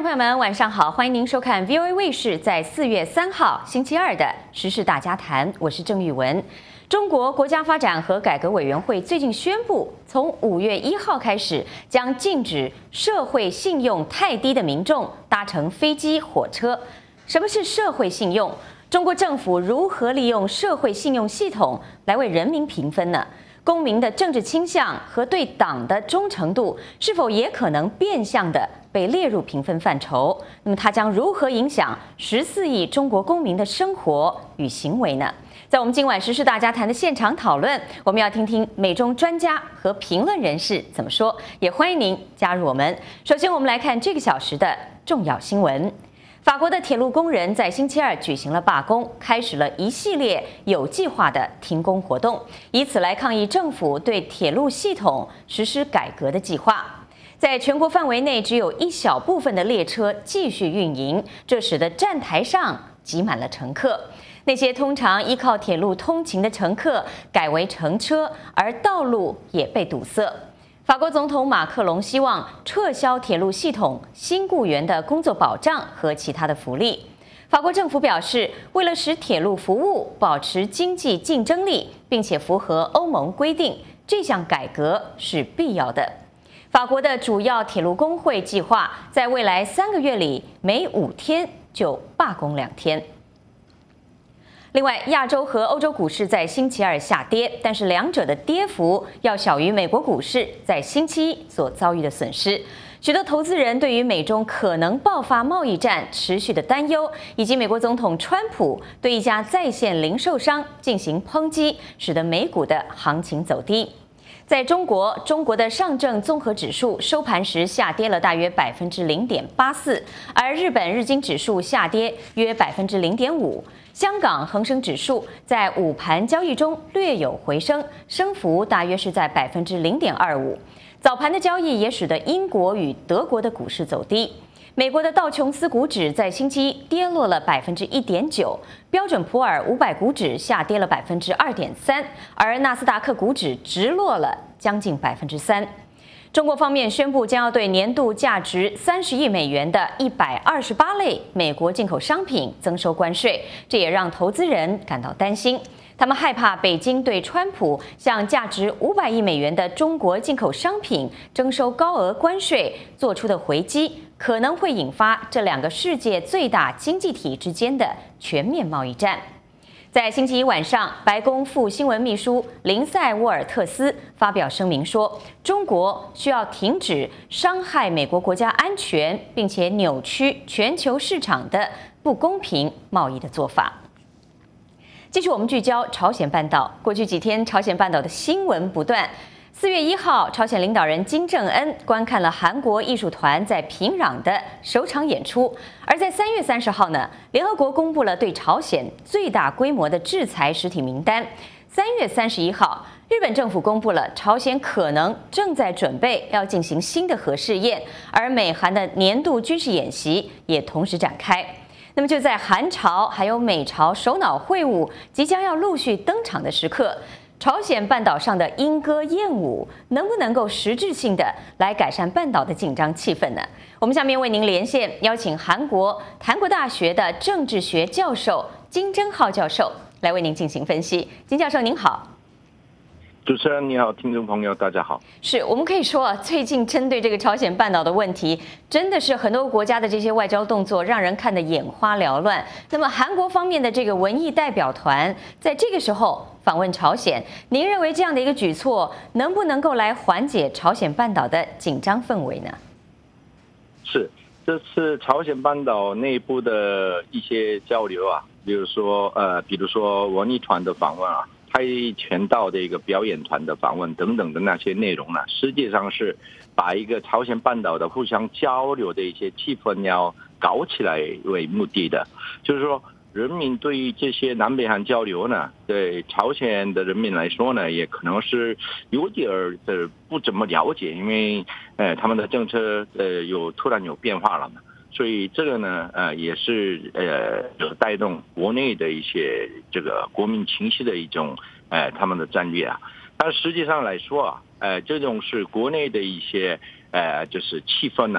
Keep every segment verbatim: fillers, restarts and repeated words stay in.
众朋友们，晚上好，欢迎您收看 V O A 卫视在四月三号星期二的时事大家谈，我是郑玉文。中国国家发展和改革委员会最近宣布，从五月一号开始，将禁止社会信用太低的民众搭乘飞机、火车。什么是社会信用？中国政府如何利用社会信用系统来为人民评分呢？公民的政治倾向和对党的忠诚度是否也可能变相的被列入评分范畴？那么它将如何影响十四亿中国公民的生活与行为呢？在我们今晚时事大家谈的现场讨论，我们要听听美中专家和评论人士怎么说，也欢迎您加入我们。首先，我们来看这个小时的重要新闻。法国的铁路工人在星期二举行了罢工，开始了一系列有计划的停工活动，以此来抗议政府对铁路系统实施改革的计划。在全国范围内，只有一小部分的列车继续运营，这使得站台上挤满了乘客。那些通常依靠铁路通勤的乘客改为乘车，而道路也被堵塞。法国总统马克龙希望撤销铁路系统新雇员的工作保障和其他的福利。法国政府表示，为了使铁路服务保持经济竞争力，并且符合欧盟规定，这项改革是必要的。法国的主要铁路工会计划在未来三个月里，每五天就罢工两天。另外，亚洲和欧洲股市在星期二下跌，但是两者的跌幅要小于美国股市在星期一所遭遇的损失。许多投资人对于美中可能爆发贸易战持续的担忧，以及美国总统川普对一家在线零售商进行抨击，使得美股的行情走低。在中国，中国的上证综合指数收盘时下跌了大约百分之零点八四，而日本日经指数下跌约百分之零点五。香港恒生指数在午盘交易中略有回升，升幅大约是在百分之零点二五。早盘的交易也使得英国与德国的股市走低。美国的道琼斯股指在星期一跌落了百分之一点九，标准普尔五百股指下跌了百分之二点三，而纳斯达克股指直落了将近百分之三。中国方面宣布将要对年度价值三十亿美元的一百二十八类美国进口商品增收关税，这也让投资人感到担心。他们害怕北京对川普向价值五百亿美元的中国进口商品征收高额关税做出的回击，可能会引发这两个世界最大经济体之间的全面贸易战。在星期一晚上，白宫副新闻秘书林赛·沃尔特斯发表声明说，中国需要停止伤害美国国家安全并且扭曲全球市场的不公平贸易的做法。继续我们聚焦朝鲜半岛，过去几天朝鲜半岛的新闻不断。四月一号，朝鲜领导人金正恩观看了韩国艺术团在平壤的首场演出。而在三月三十号呢，联合国公布了对朝鲜最大规模的制裁实体名单。三月三十一号，日本政府公布了朝鲜可能正在准备要进行新的核试验，而美韩的年度军事演习也同时展开。那么就在韩朝还有美朝首脑会晤即将要陆续登场的时刻，朝鲜半岛上的莺歌燕舞能不能够实质性的来改善半岛的紧张气氛呢？我们下面为您连线邀请韩国韩国大学的政治学教授金正浩教授来为您进行分析。金教授您好。 主持人你好，听众朋友大家好。 是我们可以说啊，最近针对这个朝鲜半岛的问题，真的是很多国家的这些外交动作让人看得眼花缭乱。那么韩国方面的这个文艺代表团在这个时候访问朝鲜，您认为这样的一个举措能不能够来缓解朝鲜半岛的紧张氛围呢？ 是，这次朝鲜半岛内部的一些交流啊，比如说呃，比如说文艺团的访问啊，跆拳道的一个表演团的访问等等的那些内容呢，实际上是把一个朝鲜半岛的互相交流的一些气氛要搞起来为目的的。就是说，人民对于这些南北韩交流呢，对朝鲜的人民来说呢，也可能是有点儿的不怎么了解，因为呃他们的政策呃有突然有变化了嘛。所以这个呢，呃，也是呃，有带动国内的一些这个国民情绪的一种，呃，他们的战略啊。但实际上来说啊，呃，这种是国内的一些，呃，就是气氛呐、啊，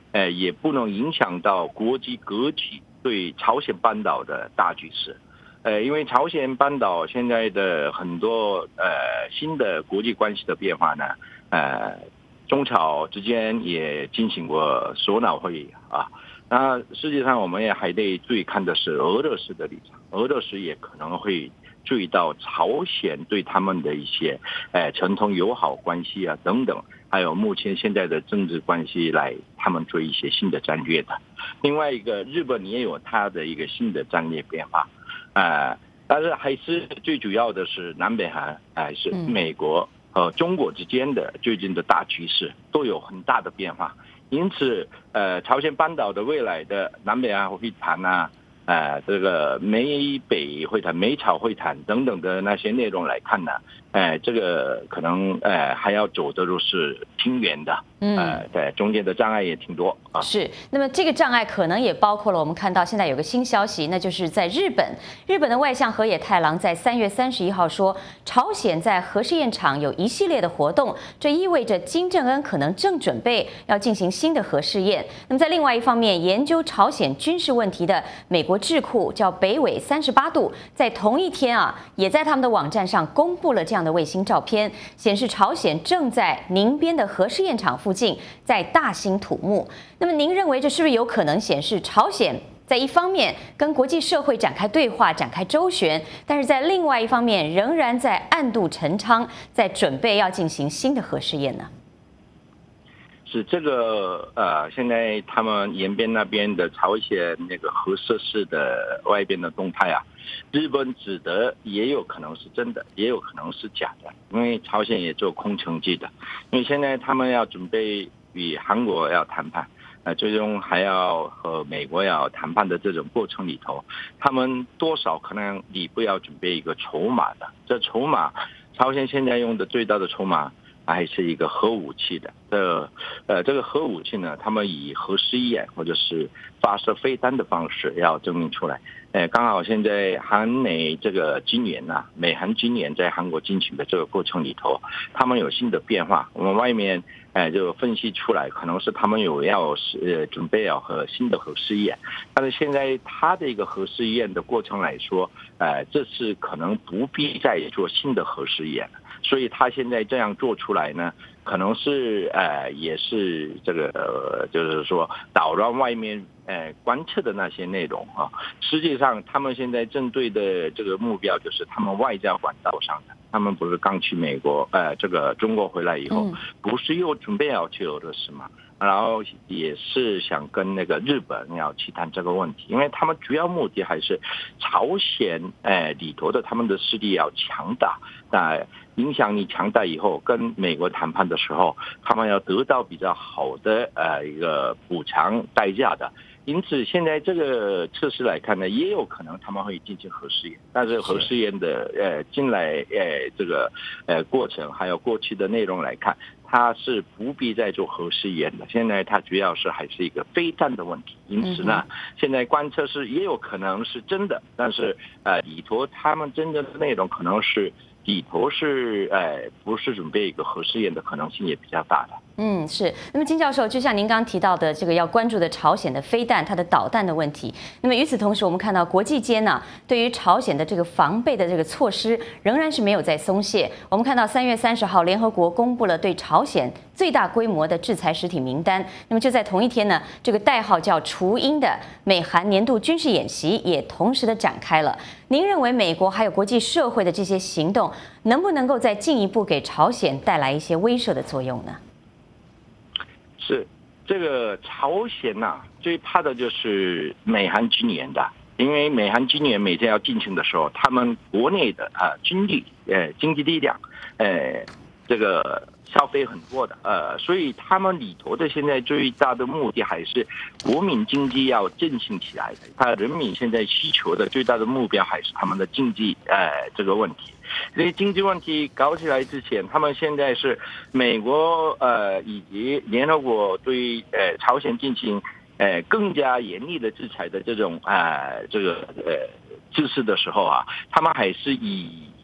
呃，也不能影响到国际格局对朝鲜半岛的大局势。呃，因为朝鲜半岛现在的很多呃新的国际关系的变化呢，呃，中朝之间也进行过首脑会议啊。那实际上我们也还得注意看的是俄罗斯的立场，俄罗斯也可能会注意到朝鲜对他们的一些呃传统友好关系啊等等，还有目前现在的政治关系来他们做一些新的战略的。另外一个日本也有它的一个新的战略变化。呃，但是还是最主要的是南北韩还是美国和中国之间的最近的大局势都有很大的变化，因此呃，朝鲜半岛的未来的南北韩会谈啊，呃，这个美北会谈、美朝会谈等等的那些内容来看呢，呃，这个可能呃还要走的路是挺远的。呃，对，中间的障碍也挺多啊。 是，那么这个障碍可能也包括了我们看到现在有个新消息，那就是在日本，日本的外相河野太郎在三月三十一号说，朝鲜在核试验场有一系列的活动，这意味着金正恩可能正准备要进行新的核试验。那么在另外一方面，研究朝鲜军事问题的美国智库叫北纬三十八度，在同一天啊，也在他们的网站上公布了这样的卫星照片，显示朝鲜正在宁边的核试验场附近在大兴土木。那么您认为这是不是有可能显示朝鲜在一方面跟国际社会展开对话、展开周旋，但是在另外一方面仍然在暗度陈仓，在准备要进行新的核试验呢？ 是这个呃，现在他们延边那边的朝鲜那个核设施的外边的动态啊，日本指的也有可能是真的，也有可能是假的，因为朝鲜也做空城计的，因为现在他们要准备与韩国要谈判，呃，最终还要和美国要谈判的这种过程里头，他们多少可能你不要准备一个筹码的，这筹码，朝鲜现在用的最大的筹码还是一个核武器的，这呃这个核武器呢，他们以核试验或者是发射飞弹的方式要证明出来。呃，刚好现在韩美这个今年呐、啊，美韩今年在韩国进行的这个过程里头，他们有新的变化。我们外面哎就分析出来，可能是他们有要呃准备要和新的核试验，但是现在他的一个核试验的过程来说，呃，这次可能不必再做新的核试验了。所以他现在这样做出来呢，可能是呃也是这个、呃、就是说扰乱外面呃观测的那些内容啊。实际上他们现在针对的这个目标就是他们外交管道上的，他们不是刚去美国呃这个中国回来以后，不是又准备要去俄罗斯吗？然后也是想跟那个日本要去谈这个问题，因为他们主要目的还是朝鲜呃里头的他们的势力要强大，那影响力强大以后，跟美国谈判的时候，他们要得到比较好的呃一个补偿代价的。因此，现在这个测试来看呢，也有可能他们会进行核试验，但是核试验的呃进来呃这个呃过程还有过去的内容来看，它是不必再做核试验的。现在它主要是还是一个飞弹的问题，因此呢，现在观测是也有可能是真的，但是呃里头他们真正的内容可能是里头是呃不是准备一个核试验的可能性也比较大的。 嗯，是。那么金教授，就像您刚刚提到的，这个要关注的朝鲜的飞弹、它的导弹的问题。那么与此同时，我们看到国际间呢，对于朝鲜的这个防备的这个措施，仍然是没有在松懈。我们看到三月三十号，联合国公布了对朝鲜最大规模的制裁实体名单。那么就在同一天呢，这个代号叫“雏鹰”的美韩年度军事演习也同时的展开了。您认为美国还有国际社会的这些行动，能不能够再进一步给朝鲜带来一些威慑的作用呢？ 是这个朝鲜呐、啊，最怕的就是美韩军演的，因为美韩军演每天要进行的时候，他们国内的啊军力、呃经济力量，呃这个消费很多的，呃，所以他们里头的现在最大的目的还是国民经济要振兴起来的。他人民现在需求的最大的目标还是他们的经济，呃这个问题。所以经济问题搞起来之前，他们现在是美国呃以及联合国对呃朝鲜进行呃更加严厉的制裁的这种呃这个呃支持的时候啊，他们还是以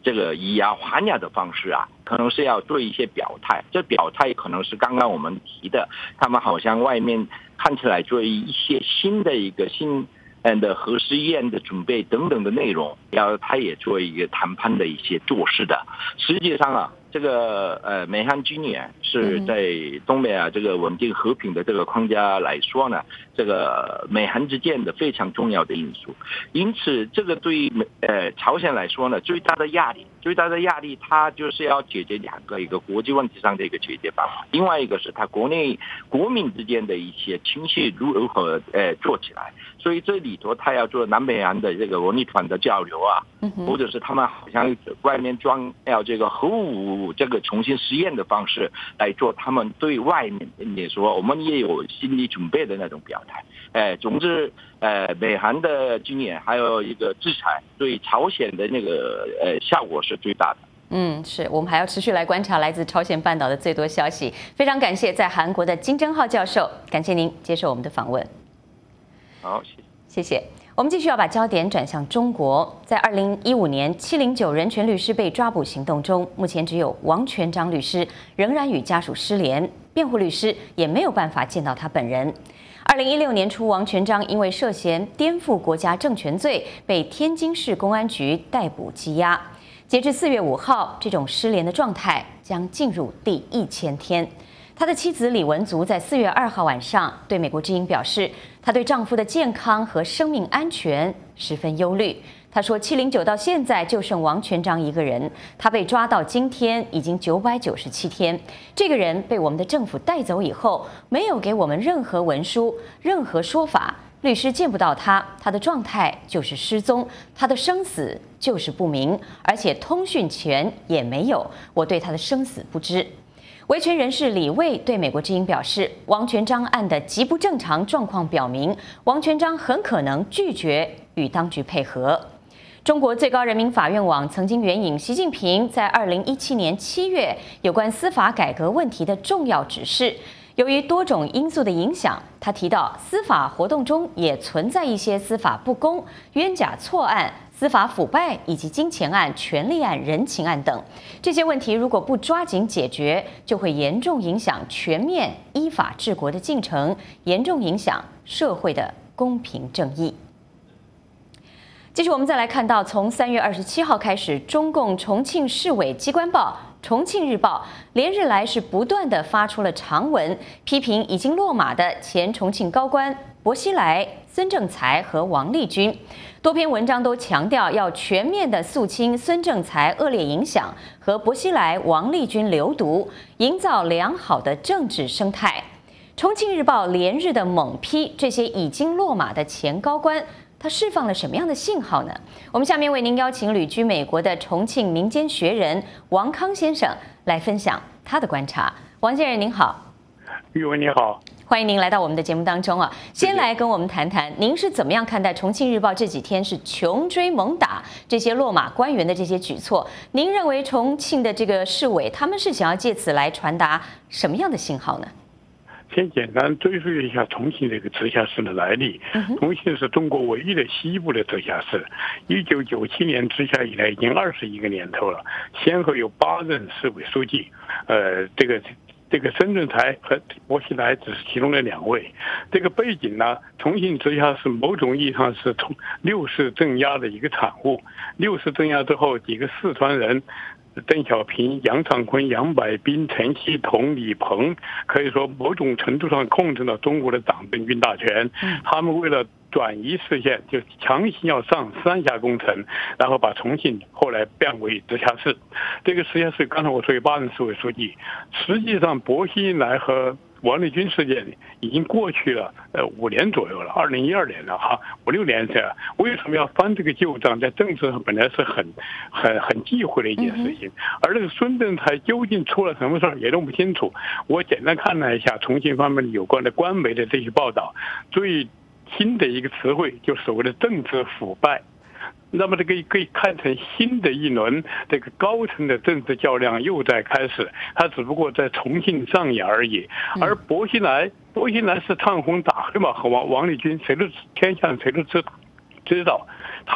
这个以牙还牙的方式啊，可能是要做一些表态。这表态可能是刚刚我们提的，他们好像外面看起来做一些新的一个新嗯的核试验的准备等等的内容，然后他也做一个谈判的一些做事的。实际上啊，这个呃美韩军演是在东北亚这个稳定和平的这个框架来说呢，这个美韩之间的非常重要的因素。因此，这个对于美呃朝鲜来说呢，最大的压力，最大的压力，它就是要解决两个一个国际问题上的一个解决办法，另外一个是它国内国民之间的一些情绪如何呃做起来。所以这里头他要做南北韩的这个文艺团的交流啊，或者是他们好像外面装要这个核武这个重新实验的方式来做，他们对外面也说我们也有心理准备的那种表态。哎，总之，呃，美韩的军演还有一个制裁对朝鲜的那个呃效果是最大的。 嗯，是我们还要持续来观察来自朝鲜半岛的最多消息。非常感谢在韩国的金正浩教授，感谢您接受我们的访问。 好，谢谢。 谢谢。我们继续要把焦点转向中国。在二零一五年七零九人权律师被抓捕行动中，目前只有王全璋律师仍然与家属失联，辩护律师也没有办法见到他本人。二零一六年初，王全璋因为涉嫌颠覆国家政权罪，被天津市公安局逮捕羁押。截至四月五号，这种失联的状态将进入第一千天。他的妻子李文足在四月二号晚上对美国之音表示，她对丈夫的健康和生命安全十分忧虑。她说，七零九到现在就剩王全璋一个人，他被抓到今天已经九百九十七天。这个人被我们的政府带走以后，没有给我们任何文书、任何说法，律师见不到他，他的状态就是失踪，他的生死就是不明，而且通讯权也没有，我对他的生死不知。维权人士李卫对美国之音表示，王全璋案的极不正常状况表明，王全璋很可能拒绝与当局配合。中国最高人民法院网曾经援引习近平在二零一七年七月有关司法改革问题的重要指示。由于多种因素的影响，他提到司法活动中也存在一些司法不公、冤假错案、司法腐败以及金钱案、权利案、人情案等这些问题，如果不抓紧解决，就会严重影响全面依法治国的进程，严重影响社会的公平正义。继续，我们再来看到，从三月二十七号开始，中共重庆市委机关报《重庆日报》连日来是不断的发出了长文，批评已经落马的前重庆高官薄熙来、孙政才和王立军。多篇文章都强调要全面的肃清孙政才恶劣影响和薄熙来、王立军流毒，营造良好的政治生态。重庆日报连日的猛批这些已经落马的前高官，他释放了什么样的信号呢？我们下面为您邀请旅居美国的重庆民间学人王康先生来分享他的观察。王先生您好。 玉文你好， 欢迎您来到我们的节目当中啊！先来跟我们谈谈，您是怎么样看待《重庆日报》这几天是穷追猛打这些落马官员的这些举措？您认为重庆的这个市委他们是想要借此来传达什么样的信号呢？ 先简单追溯一下重庆这个直辖市的来历。重庆是中国唯一的西部的直辖市，一九九七年直辖以来已经二十一个年头了，先后有八任市委书记，呃，这个。这个孙政才和薄熙来只是其中的两位。这个背景呢，重庆直辖市某种意义上是从六四镇压的一个产物。六四镇压之后，几个四川人，邓小平、杨尚昆、杨百斌、陈锡同、李鹏，可以说某种程度上控制了中国的党政军大权。他们为了转移视线，就强行要上三峡工程，然后把重庆后来变为直辖市。这个直辖市刚才我说有八任市委书记，实际上薄熙来和王立军事件已经过去了呃五年左右了，二零一二年了哈，五六年这样。为什么要翻这个旧账？在政治上本来是很很很忌讳的一件事情，而这个孙政才究竟出了什么事儿也弄不清楚。我简单看了一下重庆方面有关的官媒的这些报道，最新的一个词汇就所谓的政治腐败。那么这个可以看成新的一轮这个高层的政治较量又在开始，它只不过在重庆上演而已。而薄熙来，薄熙来是唱红打黑嘛，和王王立军谁都天下谁都知知道，他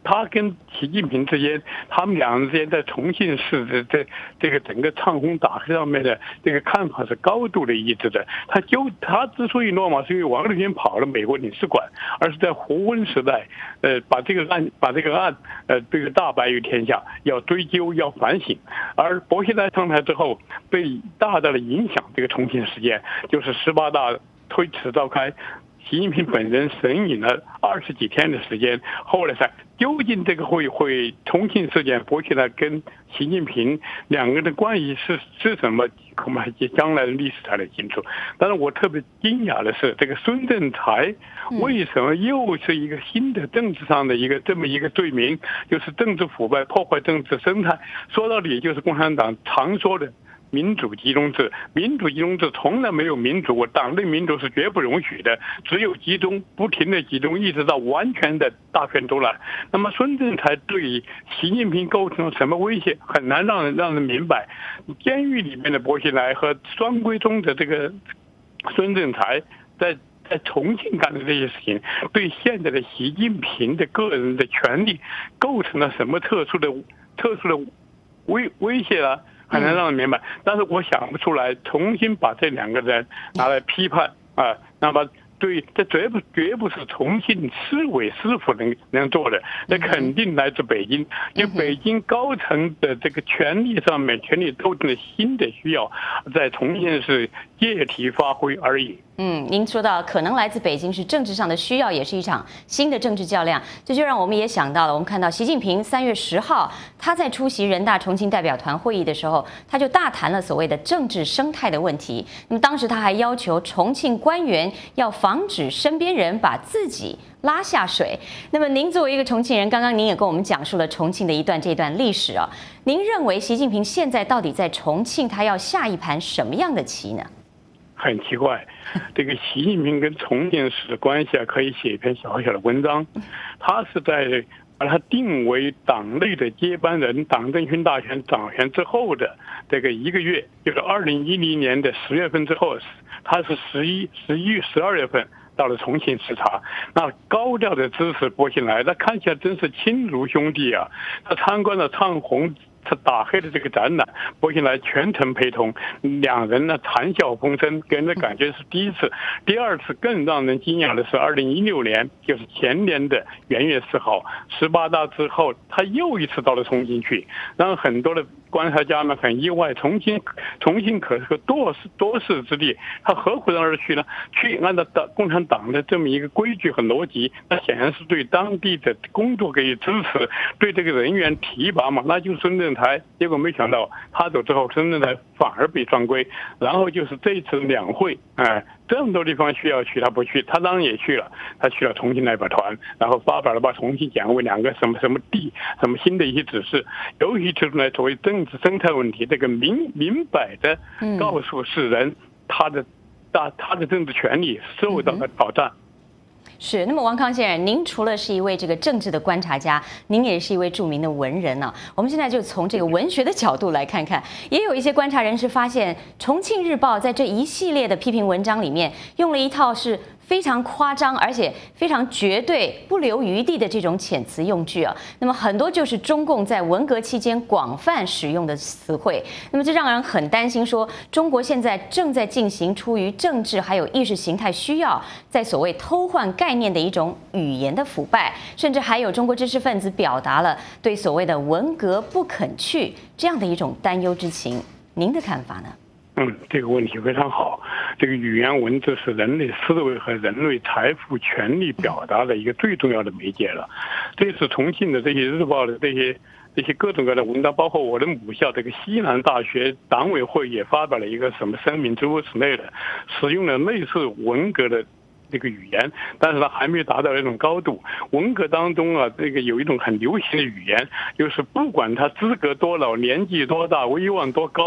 他跟习近平之间，他们两人之间在重庆市的这这个整个唱红打黑上面的这个看法是高度的一致的。他就他之所以落马，是因为王立军跑了美国领事馆，而是在胡温时代，呃，把这个案把这个案呃这个大白于天下，要追究要反省。而薄熙来上台之后，被大大的影响这个重庆事件，就是十八大推迟召开。习近平本人神隐了二十几天的时间，后来才究竟这个会会重庆事件，薄熙来跟习近平两个人的关系是是什么，恐怕将来的历史才能清楚。但是我特别惊讶的是，这个孙政才为什么又是一个新的政治上的一个这么一个罪名，就是政治腐败、破坏政治生态，说到底就是共产党常说的民主集中制。民主集中制从来没有民主，党内民主是绝不容许的，只有集中，不停的集中，一直到完全的大权独揽。那么孙政才对习近平构成了什么威胁，很难让人让人明白。监狱里面的薄熙来和双规中的这个孙政才在在重庆干的这些事情，对现在的习近平的个人的权利构成了什么特殊的特殊的威威胁啊？很难让人明白，但是我想不出来重新把这两个人拿来批判啊，那么对，这绝不绝不是重庆市委市府能能做的，那肯定来自北京，因为北京高层的这个权力上面，权力斗争的新的需要，在重庆是借题发挥而已。 嗯，您说到可能来自北京是政治上的需要，也是一场新的政治较量，这就让我们也想到了，我们看到习近平三月十号他在出席人大重庆代表团会议的时候，他就大谈了所谓的政治生态的问题。那么当时他还要求重庆官员要防止身边人把自己拉下水。那么您作为一个重庆人，刚刚您也跟我们讲述了重庆的一段这段历史啊，您认为习近平现在到底在重庆他要下一盘什么样的棋呢？ 很奇怪，这个习近平跟重庆市的关系啊，可以写一篇小小的文章。他是在把他定为党内的接班人，党政军大权掌权之后的这个一个月，就是二零一零年的十月份之后，他是十一、十一、十二月份到了重庆视察，那高调的支持薄熙来，那看起来真是亲如兄弟啊！他参观了唱红他打黑的这个展览，薄熙来全程陪同，两人呢谈笑风生，给人的感觉是第一次。第二次更让人惊讶的是，二零一六年，就是前年的元月四号，十八大之后，他又一次到了重庆去，让很多的观察家们很意外。重庆，重庆可是个多事多事之地，他何苦到那儿去呢？去按照党共产党的这么一个规矩和逻辑，那显然是对当地的工作给予支持，对这个人员提拔嘛，那就是孙政才。结果没想到他走之后，孙政才反而被双规。然后就是这一次两会，哎、呃，这么多地方需要去，他不去，他当然也去了，他去了重庆代表团，然后发表了把重庆讲为两个什么什么地，什么新的一些指示，尤其提出来所谓政治生态问题，这个明明摆的告诉世人，他的大他的政治权利受到了挑战。 是，那么王康先生，您除了是一位这个政治的观察家，您也是一位著名的文人呢、啊。我们现在就从这个文学的角度来看看，也有一些观察人士发现，《重庆日报》在这一系列的批评文章里面，用了一套是非常夸张而且非常绝对、不留余地的这种遣词用句啊。那么很多就是中共在文革期间广泛使用的词汇。那么这让人很担心，说中国现在正在进行出于政治还有意识形态需要，在所谓偷换概念的一种语言的腐败，甚至还有中国知识分子表达了对所谓的文革不肯去这样的一种担忧之情。您的看法呢？ 嗯，这个问题非常好。这个语言文字是人类思维和人类财富、权力表达的一个最重要的媒介了。这次重庆的这些日报的这些这些各种各样的文章，包括我的母校这个西南大学党委会也发表了一个什么声明，诸如此类的，使用了类似文革的这个语言，但是它还没有达到一种高度。文革当中啊，这个有一种很流行的语言，就是不管他资格多老、年纪多大、威望多高，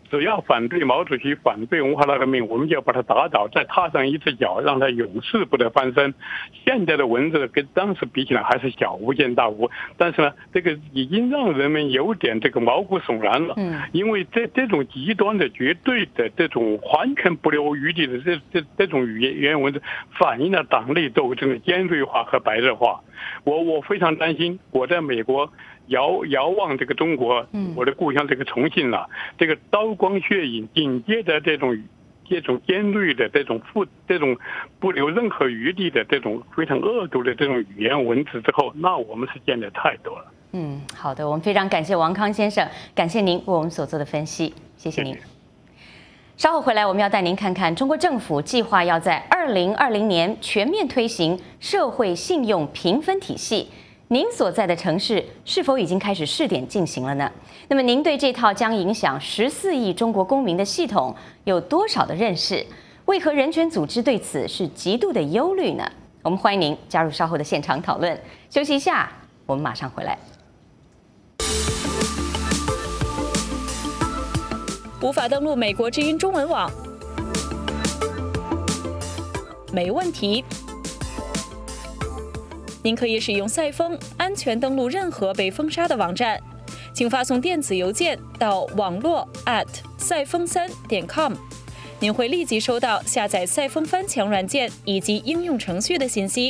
只要反对毛主席、反对文化大革命，我们就要把他打倒，再踏上一只脚，让他永世不得翻身。现在的文字跟当时比起来还是小巫见大巫，但是呢，这个已经让人们有点这个毛骨悚然了。嗯，因为这这种极端的、绝对的、这种完全不留余地的这这这种语言语言文字，反映了党内斗争的尖锐化和白热化。我我非常担心，我在美国。遥遥望这个中国，我的故乡这个重庆啊，这个刀光血影，紧接着这种这种尖锐的这种负这种不留任何余地的这种非常恶毒的这种语言文字之后，那我们是见得太多了。 嗯，好的，我们非常感谢王康先生，感谢您为我们所做的分析，谢谢您。谢谢。稍后回来，我们要带您看看中国政府计划要在二零二零年全面推行社会信用评分体系。您所在的城市是否已经开始试点进行了呢？那么您对这套将影响十四亿中国公民的系统有多少的认识？为何人权组织对此是极度的忧虑呢？我们欢迎您加入稍后的现场讨论。休息一下，我们马上回来。 无法登录美国之音中文网？没问题。您可以使用赛风安全登录任何被封杀的网站，请发送电子邮件到网络 at 赛风三点 com， 您会立即收到下载赛风翻墙软件以及应用程序的信息。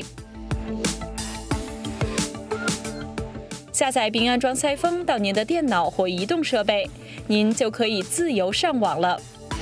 下载并安装赛风到您的电脑或移动设备，您就可以自由上网了。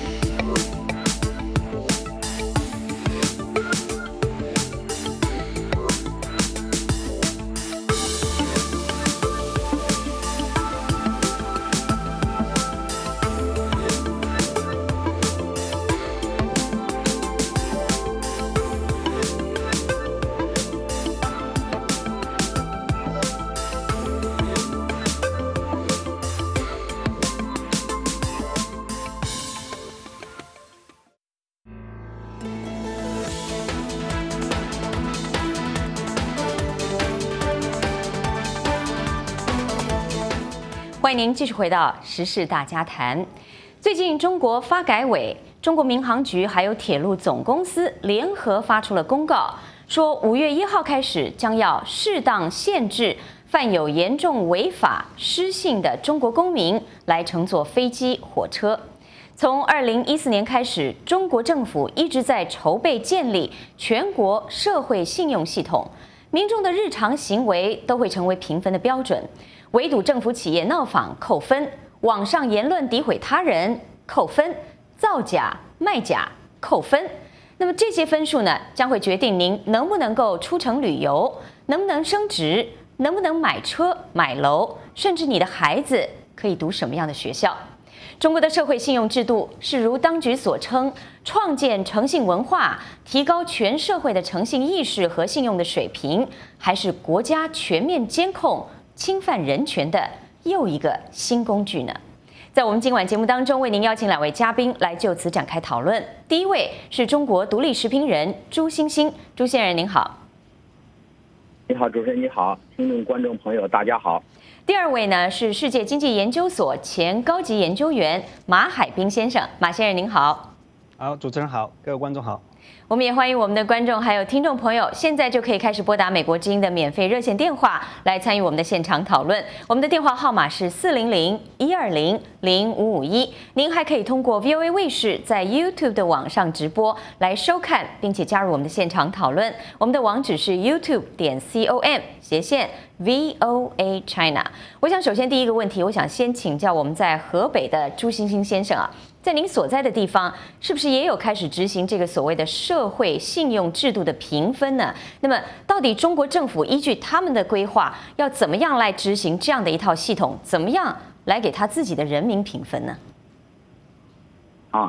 欢迎您继续回到时事大家谈。最近，中国发改委、中国民航局还有铁路总公司联合发出了公告，说五月一号开始将要适当限制犯有严重违法失信的中国公民来乘坐飞机、火车。从二零一四年开始，中国政府一直在筹备建立全国社会信用系统，民众的日常行为都会成为评分的标准。围堵政府企业闹访扣分，网上言论诋毁他人扣分，造假卖假扣分。那么这些分数呢，将会决定您能不能够出城旅游，能不能升职，能不能买车买楼，甚至你的孩子可以读什么样的学校。中国的社会信用制度是如当局所称，创建诚信文化，提高全社会的诚信意识和信用的水平，还是国家全面监控侵犯人权的又一个新工具呢？在我们今晚节目当中，为您邀请两位嘉宾来就此展开讨论。第一位是中国独立时评人朱欣欣，朱先生您好。 你好，主持人你好，听众观众朋友大家好。 第二位呢是世界经济研究所前高级研究员马海滨先生，马先生您好。 好，主持人好，各位观众好。 我们也欢迎我们的观众还有听众朋友，现在就可以开始拨打美国之音的免费热线电话来参与我们的现场讨论。我们的电话号码是四零零一二零零五五一。您还可以通过 V O A 卫视在 YouTube 的网上直播来收看，并且加入我们的现场讨论。我们的网址是 YouTube 点 com 斜线 V O A China。我想首先第一个问题，我想先请教我们在河北的朱欣欣先生啊。在您所在的地方，是不是也有开始执行这个所谓的社会信用制度的评分呢？那么，到底中国政府依据他们的规划，要怎么样来执行这样的一套系统？怎么样来给他自己的人民评分呢？ 啊，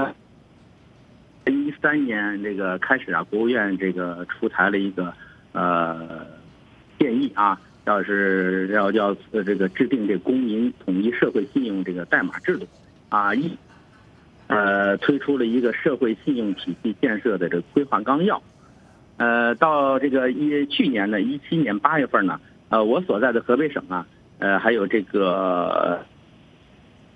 一三年这个开始啊，国务院这个出台了一个呃建议啊，要是要要这个制定这公民统一社会信用这个代码制度啊一。呃，推出了一个社会信用体系建设的这个规划纲要。呃，到这个一去年呢，一七年八月份呢，呃，我所在的河北省啊，呃，还有这个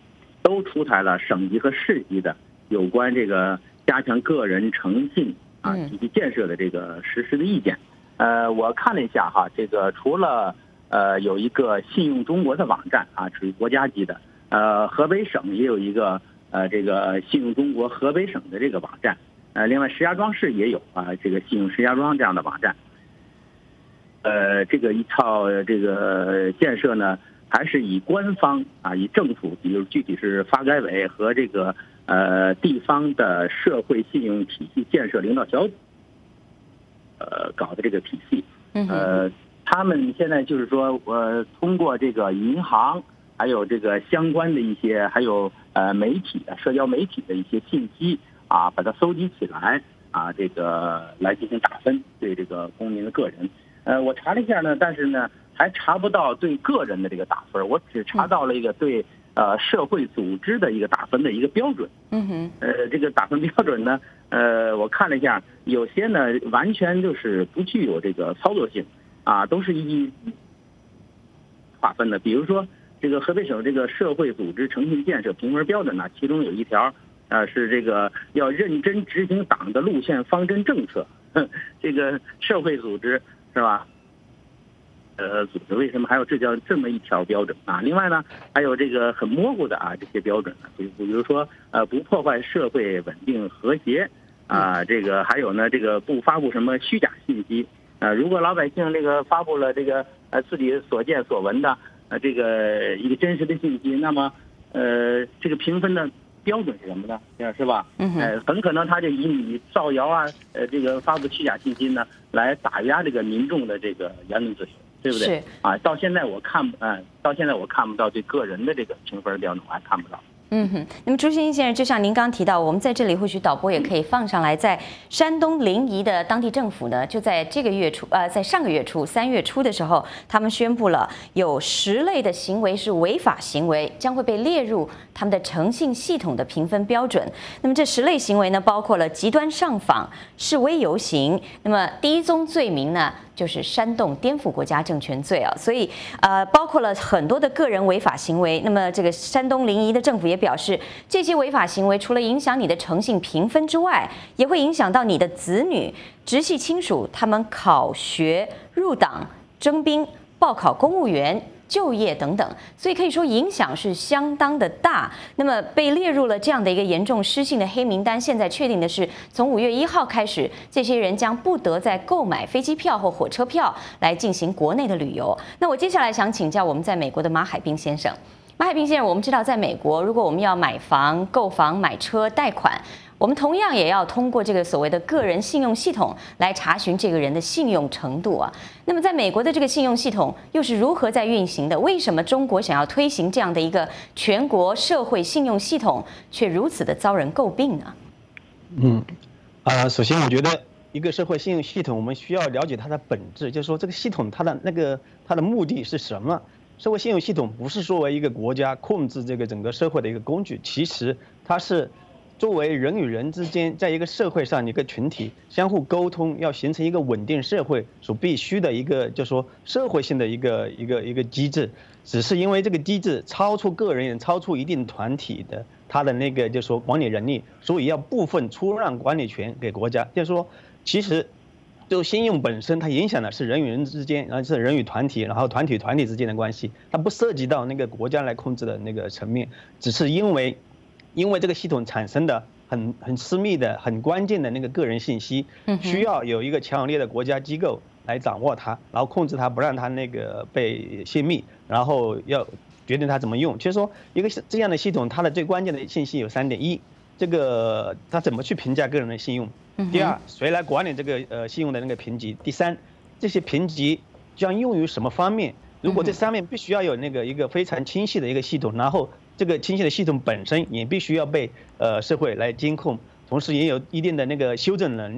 都出台了省级和市级的有关这个加强个人诚信啊体系建设的这个实施的意见。呃，我看了一下哈，这个除了呃有一个信用中国的网站啊，属于国家级的，呃，河北省也有一个呃这个信用中国河北省的这个网站，呃，另外石家庄市也有啊这个信用石家庄这样的网站。呃，这个一套这个建设呢，还是以官方啊，以政府，比如具体是发改委和这个呃地方的社会信用体系建设领导小组，呃搞的这个体系。呃，他们现在就是说，呃，通过这个银行，还有这个相关的一些，还有呃媒体的社交媒体的一些信息啊，把它搜集起来啊，这个来进行打分，对这个公民的个人。呃，我查了一下呢，但是呢，还查不到对个人的这个打分，我只查到了一个对呃社会组织的一个打分的一个标准。 嗯哼。 呃，这个打分标准呢，呃，我看了一下，有些呢完全就是不具有这个操作性，啊，都是一划分的。比如说，这个河北省这个社会组织诚信建设评分标准呢，其中有一条，呃，是这个要认真执行党的路线方针政策。这个社会组织。是吧？呃，组织为什么还有这叫这么一条标准啊？另外呢，还有这个很模糊的啊这些标准呢，比比如说呃不破坏社会稳定和谐啊，这个还有呢这个不发布什么虚假信息啊。如果老百姓这个发布了这个呃自己所见所闻的呃这个一个真实的信息，那么呃这个评分的标准是什么呢？是吧？嗯，呃，很可能他就以你造谣啊，呃，这个发布虚假信息呢，来打压这个民众的这个言论自由，对不对？是啊，到现在我看，嗯、呃，到现在我看不到对个人的这个评分标准，我还看不到。 嗯哼，那么朱新先生，就像您刚提到，我们在这里或许导播也可以放上来，在山东临沂的当地政府呢，就在这个月初，呃，在上个月初三月初的时候，他们宣布了有十类的行为是违法行为，将会被列入他们的诚信系统的评分标准。那么这十类行为呢，包括了极端上访、示威游行，那么第一宗罪名呢，就是煽动颠覆国家政权罪啊，所以呃，包括了很多的个人违法行为。那么这个山东临沂的政府也表示，这些违法行为除了影响你的诚信评分之外，也会影响到你的子女、直系亲属他们考学、入党、征兵、报考公务员、就业等等，所以可以说影响是相当的大。那么被列入了这样的一个严重失信的黑名单，现在确定的是，从五月一号开始，这些人将不得再购买飞机票或火车票来进行国内的旅游。那我接下来想请教我们在美国的马海滨先生。马海滨先生，我们知道在美国，如果我们要买房、购房、买车、贷款，我们同样也要通过这个所谓的个人信用系统来查询这个人的信用程度啊。那么在美国的这个信用系统又是如何在运行的？为什么中国想要推行这样的一个全国社会信用系统，却如此的遭人诟病呢？ 嗯，啊、呃，首先我觉得一个社会信用系统，我们需要了解它的本质，就是说这个系统它的那个它的目的是什么？社会信用系统不是作为一个国家控制这个整个社会的一个工具，其实它是作为人与人之间在一个社会上一个群体相互沟通，要形成一个稳定社会所必须的一个，就是说社会性的一个一个一个机制。只是因为这个机制超出个人，超出一定团体的他的那个就是说管理能力，所以要部分出让管理权给国家。就是说，其实就信用本身，它影响的是人与人之间，然后是人与团体，然后团体与团体之间的关系，它不涉及到那个国家来控制的那个层面，只是因为。因为这个系统产生的很很私密的、很关键的那个个人信息，需要有一个强有力的国家机构来掌握它，然后控制它，不让它那个被泄密，然后要决定它怎么用。其实说一个这样的系统，它的最关键的信息有三点：一，这个它怎么去评价个人的信用；第二，谁来管理这个呃信用的那个评级；第三，这些评级将用于什么方面？如果这三面必须要有那个一个非常清晰的一个系统，然后。这个清晰的系统本身也必须要被呃社会来监控，同时也有一定的那个修正能力。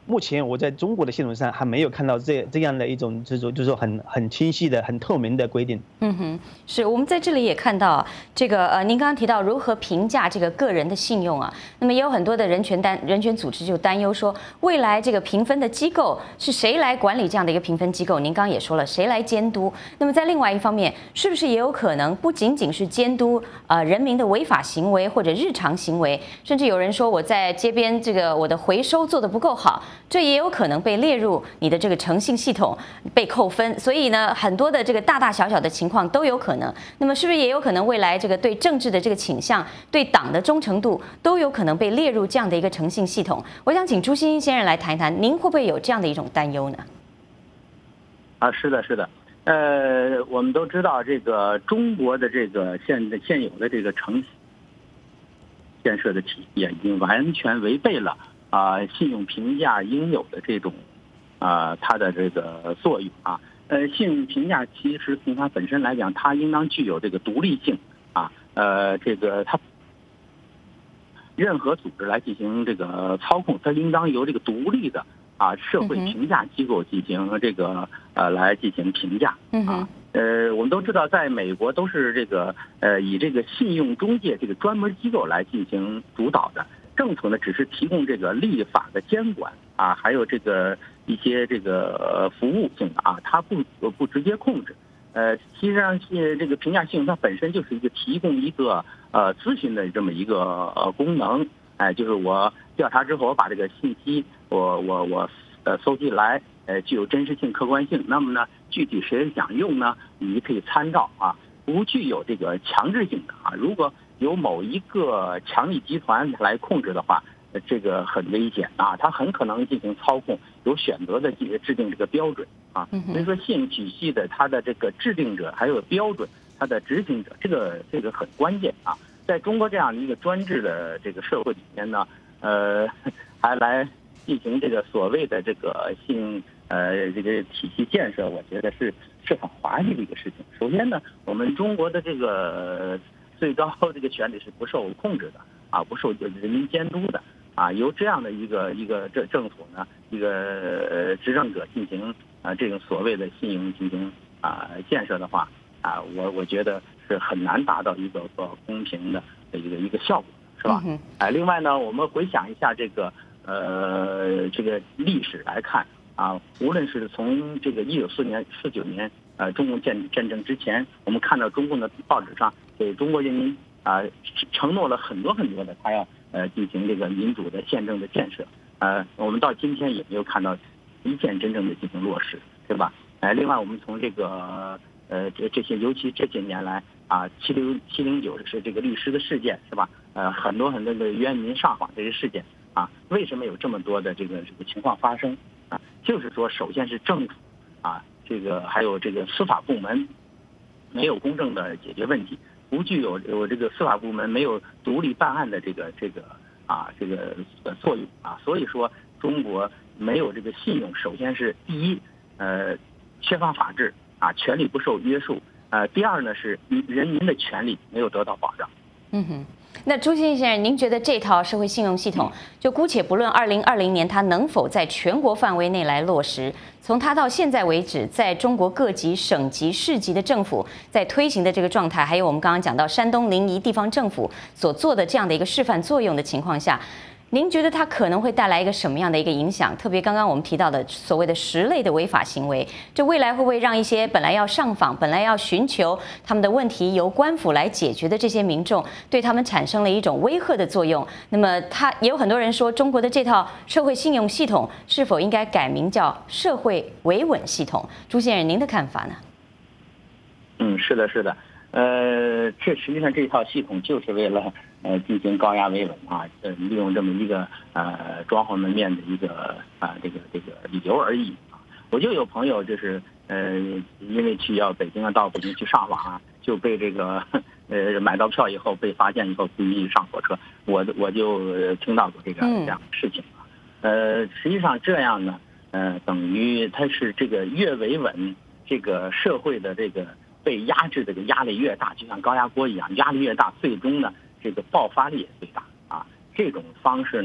目前我在中国的系统上还没有看到这这样的一种这种就是说很很清晰的、很透明的规定。 嗯哼，是我们在这里也看到这个呃，您刚刚提到如何评价这个个人的信用啊，那么也有很多的人权单人权组织就担忧说，未来这个评分的机构是谁来管理这样的一个评分机构？您刚刚也说了，谁来监督？那么在另外一方面，是不是也有可能不仅仅是监督呃人民的违法行为或者日常行为，甚至有人说我在街边这个我的回收做得不够好，这也有可能被列入你的这个诚信系统被扣分。所以呢，很多的这个大大小小的情况都有可能。那么是不是也有可能未来这个对政治的这个倾向、对党的忠诚度都有可能被列入这样的一个诚信系统？我想请朱欣欣先生来谈一谈，您会不会有这样的一种担忧呢？ 啊，是的，是的。呃，我们都知道，这个中国的这个现现有的这个诚信建设的体系已经完全违背了啊、呃、信用评价应有的这种啊、呃、它的这个作用啊。呃，信用评价其实从它本身来讲，它应当具有这个独立性啊。呃，这个它任何组织来进行这个操控，它应当由这个独立的啊社会评价机构进行这个呃来进行评价啊。呃，我们都知道，在美国都是这个呃以这个信用中介这个专门机构来进行主导的，政府呢只是提供这个立法的监管啊，还有这个一些这个服务性的啊，它不不直接控制。呃，其实上是这个评价系统它本身就是一个提供一个呃咨询的这么一个呃功能，哎，就是我调查之后，我把这个信息我我我呃搜集来，呃具有真实性、客观性。那么呢，具体谁想用呢？你可以参照啊，不具有这个强制性的啊。如果由某一个强力集团来控制的话，这个很危险啊，它很可能进行操控，有选择的制定这个标准啊。所以说，信用体系的它的这个制定者还有标准，它的执行者，这个这个很关键啊。在中国这样的一个专制的这个社会里面呢，呃，还来进行这个所谓的这个信呃这个体系建设，我觉得是是很滑稽的一个事情。首先呢，我们中国的这个最高这个权力是不受控制的啊，不受人民监督的。啊，由这样的一个一个政政府呢，一个呃执政者进行啊这种所谓的信用进行啊建设的话啊，我我觉得是很难达到一个个公平的一个一个效果，是吧？哎，另外呢，我们回想一下这个呃这个历史来看啊，无论是从这个一九四年四九年呃中共建建政之前，我们看到中共的报纸上给中国人民啊承诺了很多很多的，他要。呃，进行这个民主的宪政的建设，呃，我们到今天也没有看到一件真正的进行落实，对吧？呃，另外我们从这个呃这这些，尤其这些年来啊，七零七零九是这个律师的事件，是吧？呃，很多很多的冤民上访这些事件啊，为什么有这么多的这个这个情况发生啊？就是说，首先是政府啊，这个还有这个司法部门没有公正的解决问题。不具有有这个司法部门没有独立办案的这个这个啊这个作用啊，所以说中国没有这个信用，首先是第一，呃，缺乏法治啊，权力不受约束，呃，第二呢是人民的权利没有得到保障。 嗯哼。那朱先生，您觉得这套社会信用系统，就姑且不论二零二零年它能否在全国范围内来落实，从它到现在为止，在中国各级、省级、市级的政府在推行的这个状态，还有我们刚刚讲到山东临沂地方政府所做的这样的一个示范作用的情况下，您觉得它可能会带来一个什么样的一个影响？特别刚刚我们提到的所谓的十类的违法行为，这未来会不会让一些本来要上访、本来要寻求他们的问题由官府来解决的这些民众，对他们产生了一种威吓的作用？那么，他也有很多人说，中国的这套社会信用系统是否应该改名叫社会维稳系统？朱先生，您的看法呢？ 嗯，是的，是的，呃，这实际上这套系统就是为了。呃，进行高压维稳啊，呃，利用这么一个呃装潢门面的一个啊这个这个理由而已啊。我就有朋友就是呃，因为去要北京啊，到北京去上网啊，就被这个呃买到票以后被发现以后不允许上火车，我我就听到过这个这样的事情啊。呃，实际上这样呢，呃，等于它是这个越维稳，这个社会的这个被压制的这个压力越大，就像高压锅一样，压力越大，最终呢。这个爆发力也最大啊！这种方式呢，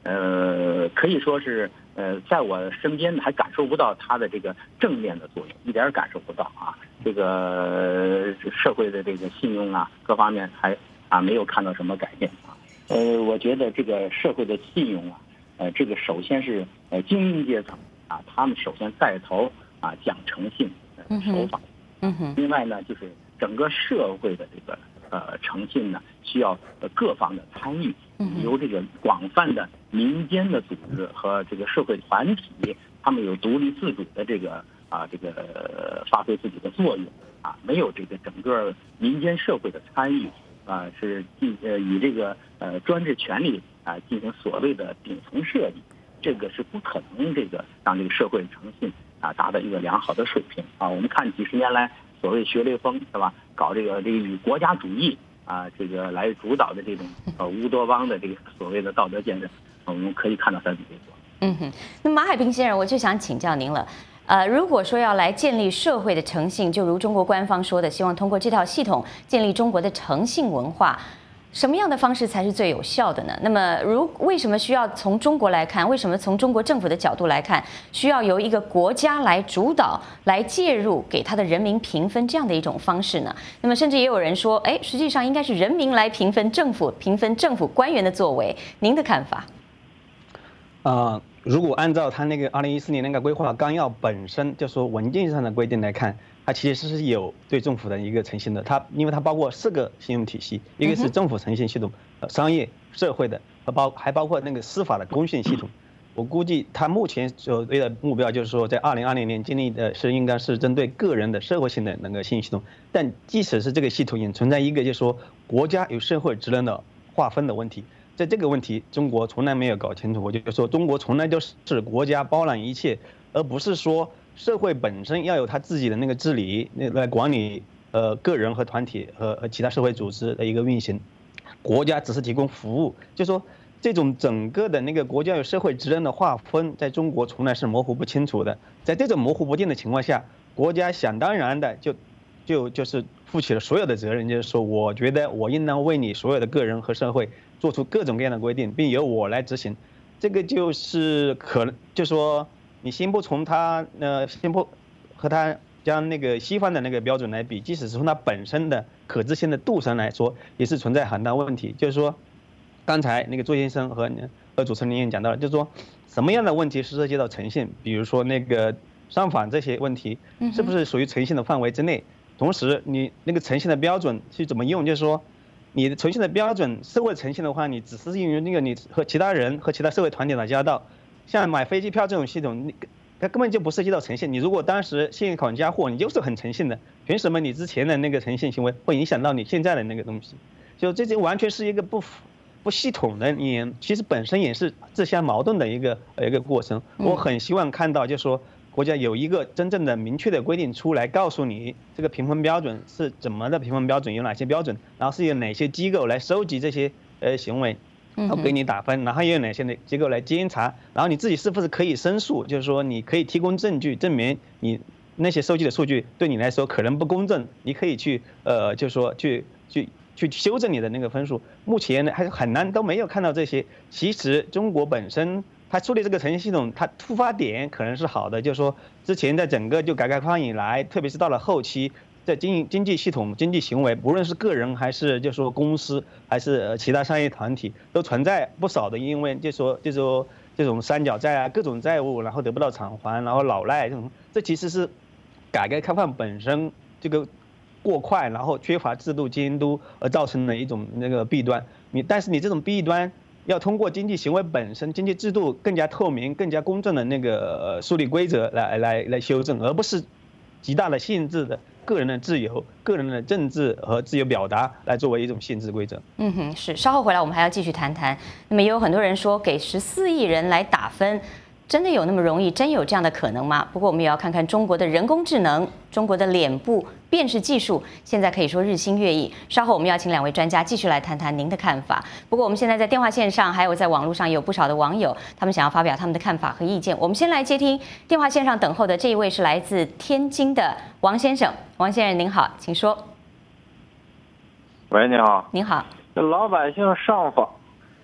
呃，可以说是呃，在我身边还感受不到它的这个正面的作用，一点儿感受不到啊。这个社会的这个信用啊，各方面还啊没有看到什么改变啊。呃，我觉得这个社会的信用啊，呃，这个首先是呃精英阶层啊，他们首先带头啊讲诚信、呃、守法。 嗯哼。 另外呢，就是整个社会的这个呃诚信呢，需要各方的参与，由这个广泛的民间的组织和这个社会团体，他们有独立自主的这个啊这个、呃、发挥自己的作用啊，没有这个整个民间社会的参与啊，是进呃与这个呃专制权力啊进行所谓的顶层设计，这个是不可能这个让这个社会诚信啊达到一个良好的水平啊。我们看几十年来所谓学雷锋是吧，搞这个这个以国家主义啊这个来主导的这种呃乌托邦的这个所谓的道德建设，我们可以看到它的结果。 嗯哼，那马海平先生，我就想请教您了。呃，如果说要来建立社会的诚信，就如中国官方说的，希望通过这套系统建立中国的诚信文化，什么样的方式才是最有效的呢？那么，如为什么需要从中国来看？为什么从中国政府的角度来看，需要由一个国家来主导、来介入，给他的人民评分这样的一种方式呢？那么，甚至也有人说，哎，实际上应该是人民来评分政府、评分政府官员的作为。您的看法？ 啊、呃，如果按照他那个二零一四年那个规划纲要本身，就说文件上的规定来看，它其实是有对政府的一个诚信的。它因为它包括四个信用体系，一个是政府诚信系统，呃，商业、社会的，和包还包括那个司法的公信系统。我估计它目前所谓的目标就是说，在二零二零年建立的是应该是针对个人的社会性的那个信用系统。但即使是这个系统，也存在一个就是说国家与社会职能的划分的问题。在这个问题，中国从来没有搞清楚。我就说，中国从来就是国家包揽一切，而不是说社会本身要有他自己的那个治理，那来管理呃个人和团体和和其他社会组织的一个运行。国家只是提供服务，就说这种整个的那个国家与社会职能的划分，在中国从来是模糊不清楚的。在这种模糊不定的情况下，国家想当然的就就就是负起了所有的责任，就是说，我觉得我应当为你所有的个人和社会做出各种各样的规定，并由我来执行。这个就是可能，就说你先不从他呃，先不和他将那个西方的那个标准来比，即使是从它本身的可执行的度上来说，也是存在很大问题。就是说，刚才那个周先生和和主持人也讲到了，就是说什么样的问题是涉及到诚信，比如说那个上访这些问题，是不是属于诚信的范围之内？同时，你那个诚信的标准是怎么用？就是说，你的诚信的标准，社会诚信的话，你只是用于那个你和其他人和其他社会团体打交道，像买飞机票这种系统，你它根本就不涉及到诚信。你如果当时信用卡加货，你就是很诚信的，凭什么你之前的那个诚信行为会影响到你现在的那个东西？就这就完全是一个不不系统的，你其实本身也是自相矛盾的一个一个过程。我很希望看到，就是说，国家有一个真正的明确的规定出来，告诉你这个评分标准是怎么的，评分标准有哪些标准，然后是由哪些机构来收集这些呃行为，然后给你打分，然后又有哪些机构来监察，然后你自己是不是可以申诉，就是说你可以提供证据证明你那些收集的数据对你来说可能不公正，你可以去呃就是说去去去修正你的那个分数。目前呢还是很难都没有看到这些。其实中国本身它树立这个诚信系统，它突发点可能是好的，就是说之前在整个就改革开放以来，特别是到了后期，在经经济系统、经济行为，无论是个人还是就是说公司，还是其他商业团体，都存在不少的因为就说就说这种三角债啊，各种债务，然后得不到偿还，然后老赖这种，这其实是改革开放本身这个过快，然后缺乏制度监督而造成的一种那个弊端。你但是你这种弊端，要通过经济行为本身、经济制度更加透明、更加公正的那个树立规则来来来修正，而不是极大的限制的个人的自由、个人的政治和自由表达来作为一种限制规则。 嗯哼，是。稍后回来我们还要继续谈谈。那么也有很多人说，给十四亿人来打分，真的有那么容易？真有这样的可能吗？不过我们也要看看中国的人工智能、中国的脸部辨识技术，现在可以说日新月异。稍后我们要请两位专家继续来谈谈您的看法。不过我们现在在电话线上，还有在网络上也有不少的网友，他们想要发表他们的看法和意见。我们先来接听电话线上等候的这一位是来自天津的王先生。王先生您好，请说。 喂，你好。 您好。 这老百姓上访，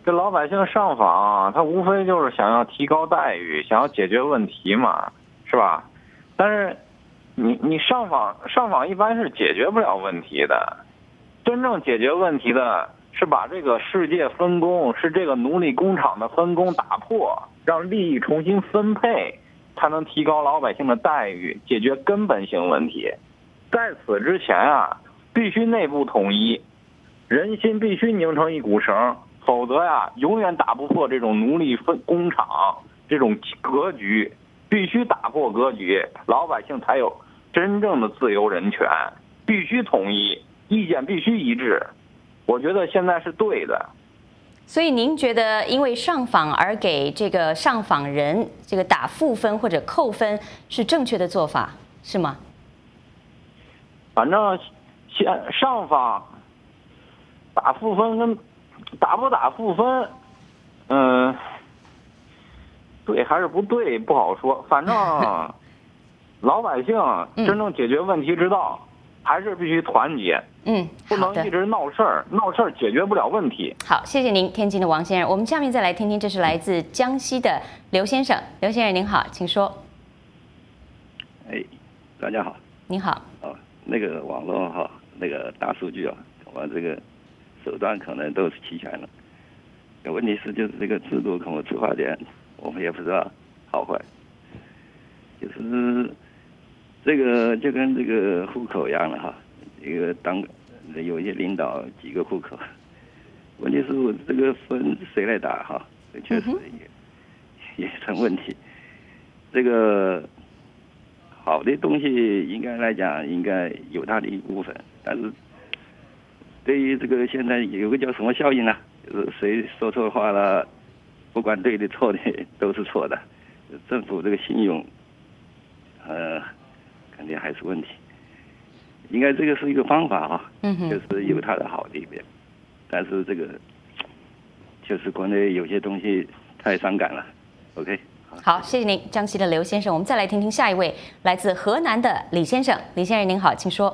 这老百姓上访，他无非就是想要提高待遇，想要解决问题嘛，是吧？但是你你上访上访一般是解决不了问题的，真正解决问题的是把这个世界分工，是这个奴隶工厂的分工打破，让利益重新分配，才能提高老百姓的待遇，解决根本性问题。在此之前啊，必须内部统一，人心必须拧成一股绳，否则呀，永远打不破这种奴隶分工厂这种格局。必须打破格局，老百姓才有真正的自由人权。必须统一，意见必须一致。我觉得现在是对的。 所以您觉得，因为上访而给这个上访人这个打负分或者扣分是正确的做法，是吗？ 反正先上访打负分跟打不打负分，嗯。对还是不对不好说，反正老百姓真正解决问题之道，嗯、还是必须团结， 嗯， 不能一直闹事儿，闹事儿解决不了问题。 好，谢谢您，天津的王先生。我们下面再来听听，这是来自江西的刘先生。刘先生您好，请说。 哎，大家好。 您好。 哦，那个网络哈，那个大数据啊，我这个手段可能都是齐全了，问题是就是这个制度可能出发点。我们也不知道好坏，就是这个就跟这个户口一样了哈。一个当有一些领导几个户口，问题是我这个分谁来打哈？这确实也也成问题。这个好的东西应该来讲应该有它的一部分，但是对于这个现在有个叫什么效应呢？就是谁说错话了。不管对的错的都是错的，政府这个信用，呃，肯定还是问题。应该这个是一个方法哈、啊， 嗯、 就是有它的好的一边，但是这个就是国内有些东西太伤感了。OK， 好，谢谢您，江西的刘先生。我们再来听听下一位，来自河南的李先生。李先生您好，请说。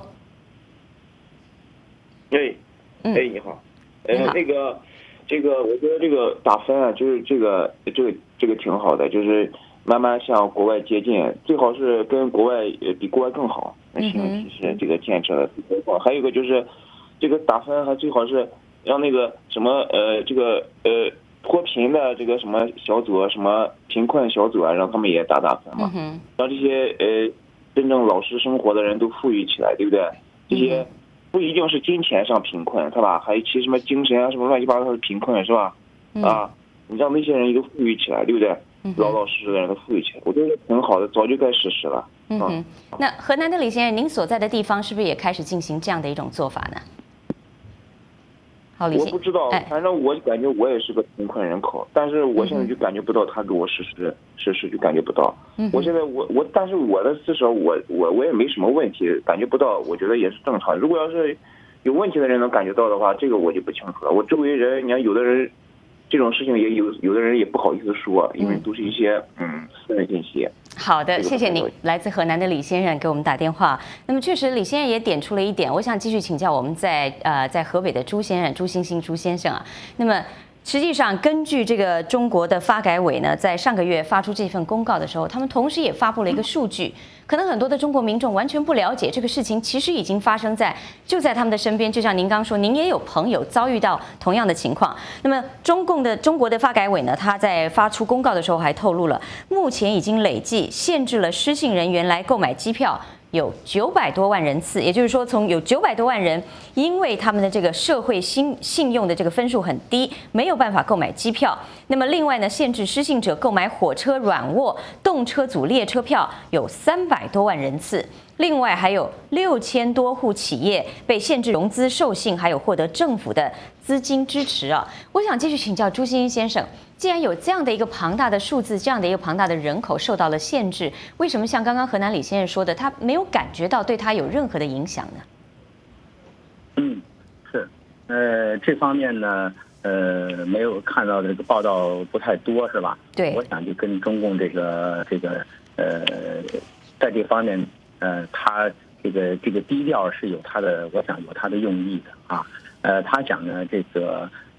哎， 嗯、 哎，你好， 你好， 呃，那个。这个我觉得这个打分啊，就是这个这个这个挺好的，就是慢慢向国外接近，最好是跟国外呃比国外更好，行，其实这个建设的。还有一个就是这个打分还最好是让那个什么呃这个呃脱贫的这个什么小组什么贫困小组啊，让他们也打打分嘛， 嗯、 让这些呃真正老实生活的人都富裕起来，对不对？这些。嗯不一定是金钱上贫困，是吧？还有其实什么精神啊，什么乱七八糟的贫困，是吧？ 嗯、 啊，你让那些人都富裕起来，对不对？ 嗯、 老老实实的人都富裕起来，我觉得挺好的，早就该实施了。 嗯哼，啊、那河南的李先生，您所在的地方是不是也开始进行这样的一种做法呢？好，李先我不知道，反正我感觉我也是个贫困人口，但是我现在就感觉不到他给我实施实施，就感觉不到。 嗯、 我现在我我，但是我的至少我我我也没什么问题，感觉不到，我觉得也是正常。如果要是有问题的人能感觉到的话，这个我就不清楚了。我周围人，你看有的人这种事情也有，有的人也不好意思说，因为都是一些嗯私人信息。 好的，谢谢您，来自河南的李先生给我们打电话。那么确实，李先生也点出了一点，我想继续请教我们在呃在河北的朱先生，朱星星朱先生啊。那么实际上，根据这个中国的发改委呢，在上个月发出这份公告的时候，他们同时也发布了一个数据，可能很多的中国民众完全不了解这个事情，其实已经发生在就在他们的身边。就像您刚说，您也有朋友遭遇到同样的情况。那么，中共的中国的发改委呢，他在发出公告的时候还透露了，目前已经累计限制了失信人员来购买机票。有九百多万人次，也就是说，从有九百多万人，因为他们的这个社会信信用的这个分数很低，没有办法购买机票。那么另外呢，限制失信者购买火车软卧、动车组列车票有三百多万人次。另外还有六千多户企业被限制融资授信，还有获得政府的资金支持啊。我想继续请教朱星星先生。既然有这样的一个庞大的数字，这样的一个庞大的人口受到了限制，为什么像刚刚河南李先生说的，他没有感觉到对他有任何的影响呢？ 嗯，是，呃，这方面呢，呃，没有看到的这个报道不太多，是吧？ 对， 我想就跟中共这个这个呃，在这方面，呃，他这个这个低调是有他的，我想有他的用意的啊。呃，他讲呢，这个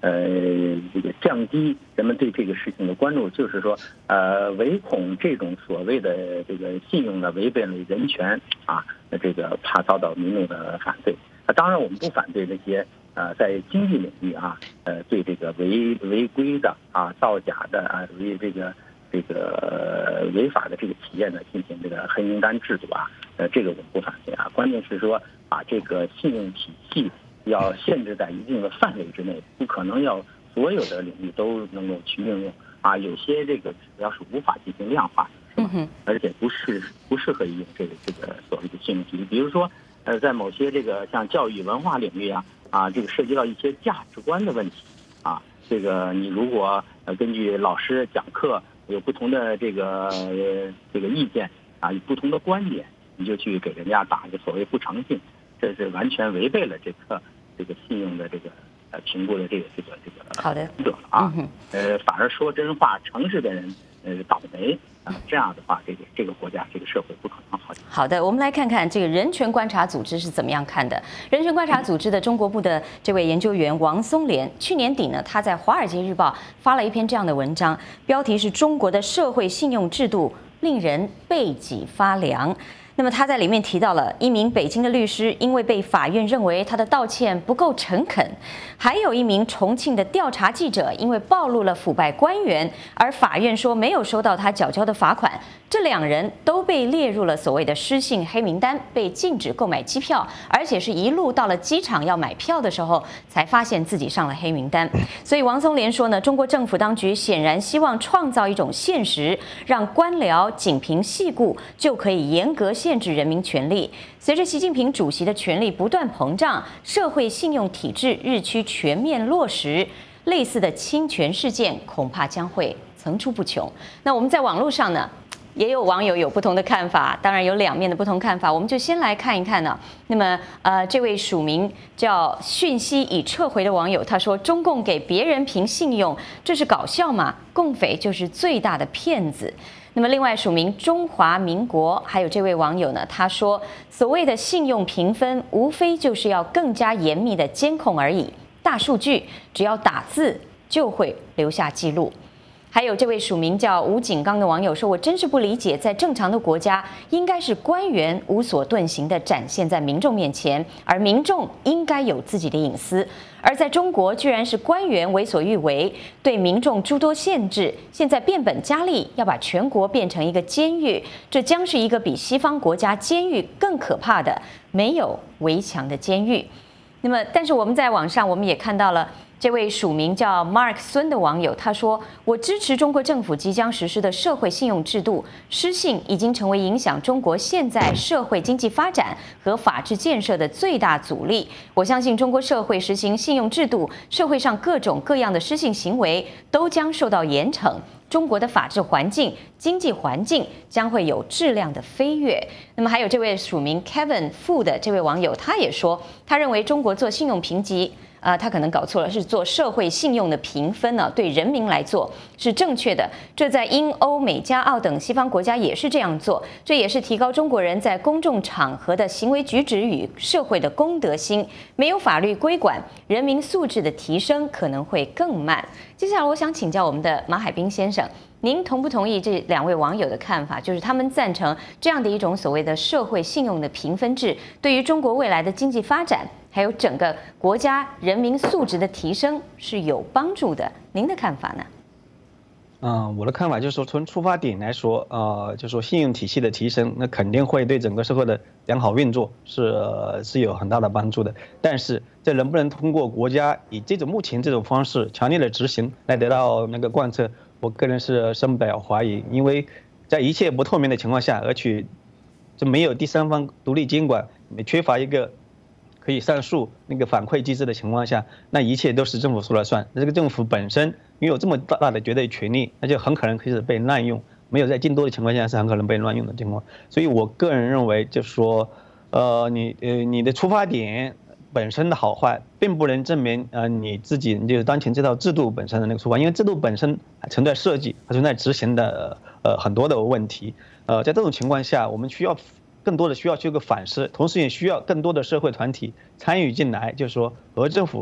呃这个降低人们对这个事情的关注，就是说呃唯恐这种所谓的这个信用呢违背了人权啊，这个怕遭到民众的反对。啊，当然我们不反对那些呃在经济领域啊，呃对这个违违规的啊造假的啊违这个。这个违法的这个企业呢，进行这个黑名单制度啊，呃，这个我们不反对啊。关键是说，把这个信用体系要限制在一定的范围之内，不可能要所有的领域都能够去应用啊。有些这个指标是无法进行量化的，是吧？而且不适不适合应用这个这个所谓的信用体系。比如说，呃，在某些这个像教育文化领域啊，啊，这个涉及到一些价值观的问题啊，这个你如果呃根据老师讲课。有不同的这个呃这个意见啊，有不同的观点，你就去给人家打一个所谓不诚信，这是完全违背了这个这个信用的这个呃评估的这个这个这个好的原则了啊。呃，反而说真话、诚实的人呃倒霉啊，这样的话，这个这个国家、这个社会不可能好。 好的，我们来看看这个人权观察组织是怎么样看的。人权观察组织的中国部的这位研究员王松莲，去年底呢，他在《华尔街日报》发了一篇这样的文章，标题是《中国的社会信用制度令人背脊发凉》。那么他在里面提到了一名北京的律师，因为被法院认为他的道歉不够诚恳；还有一名重庆的调查记者，因为暴露了腐败官员，而法院说没有收到他缴交的罚款。这两人都被列入了所谓的失信黑名单，被禁止购买机票，而且是一路到了机场要买票的时候，才发现自己上了黑名单。所以王松莲说呢，中国政府当局显然希望创造一种现实，让官僚仅凭细故就可以严格限制人民权利。随着习近平主席的权力不断膨胀，社会信用体制日趋全面落实，类似的侵权事件恐怕将会层出不穷。那我们在网络上呢，也有网友有不同的看法，当然有两面的不同看法，我们就先来看一看呢。那么，呃，这位署名叫讯息已撤回的网友，他说：“中共给别人评信用，这是搞笑吗？共匪就是最大的骗子。”那么，另外署名中华民国还有这位网友呢，他说：“所谓的信用评分，无非就是要更加严密的监控而已。大数据只要打字就会留下记录。”还有这位署名叫吴景刚的网友说：“我真是不理解，在正常的国家，应该是官员无所遁形地展现在民众面前，而民众应该有自己的隐私。而在中国，居然是官员为所欲为，对民众诸多限制。现在变本加厉，要把全国变成一个监狱，这将是一个比西方国家监狱更可怕的没有围墙的监狱。”那么，但是我们在网上我们也看到了。这位署名叫 Mark 孙的网友，他说：“我支持中国政府即将实施的社会信用制度。失信已经成为影响中国现在社会经济发展和法治建设的最大阻力。我相信中国社会实行信用制度，社会上各种各样的失信行为都将受到严惩。中国的法治环境、经济环境将会有质量的飞跃。”那么还有这位署名 Kevin Fu 的这位网友，他也说，他认为中国做信用评级。啊、呃，他可能搞错了，是做社会信用的评分呢、啊，对人民来做是正确的。这在英、欧、美、加、澳等西方国家也是这样做，这也是提高中国人在公众场合的行为举止与社会的公德心。没有法律规管，人民素质的提升可能会更慢。接下来，我想请教我们的马海滨先生，您同不同意这两位网友的看法？就是他们赞成这样的一种所谓的社会信用的评分制，对于中国未来的经济发展，还有整个国家人民素质的提升是有帮助的。您的看法呢？ 嗯，我的看法就是说，从出发点来说，呃，就是说信用体系的提升，那肯定会对整个社会的良好运作是、呃、是有很大的帮助的。但是，这能不能通过国家以这种目前这种方式强烈的执行来得到那个贯彻，我个人是深表怀疑。因为在一切不透明的情况下，而且就没有第三方独立监管，缺乏一个可以上诉那个反馈机制的情况下，那一切都是政府说了算。这个政府本身拥有这么大的绝对权力，那就很可能可以被滥用。没有在禁多的情况下，是很可能被滥用的情况。所以我个人认为，就是说，呃，你呃你的出发点本身的好坏，并不能证明呃你自己就是当前这套制度本身的那个出发，因为制度本身还存在设计，还存在执行的呃很多的问题。呃，在这种情况下，我们需要。更多的需要去一个反思，同时也需要更多的社会团体参与进来，就是说和政府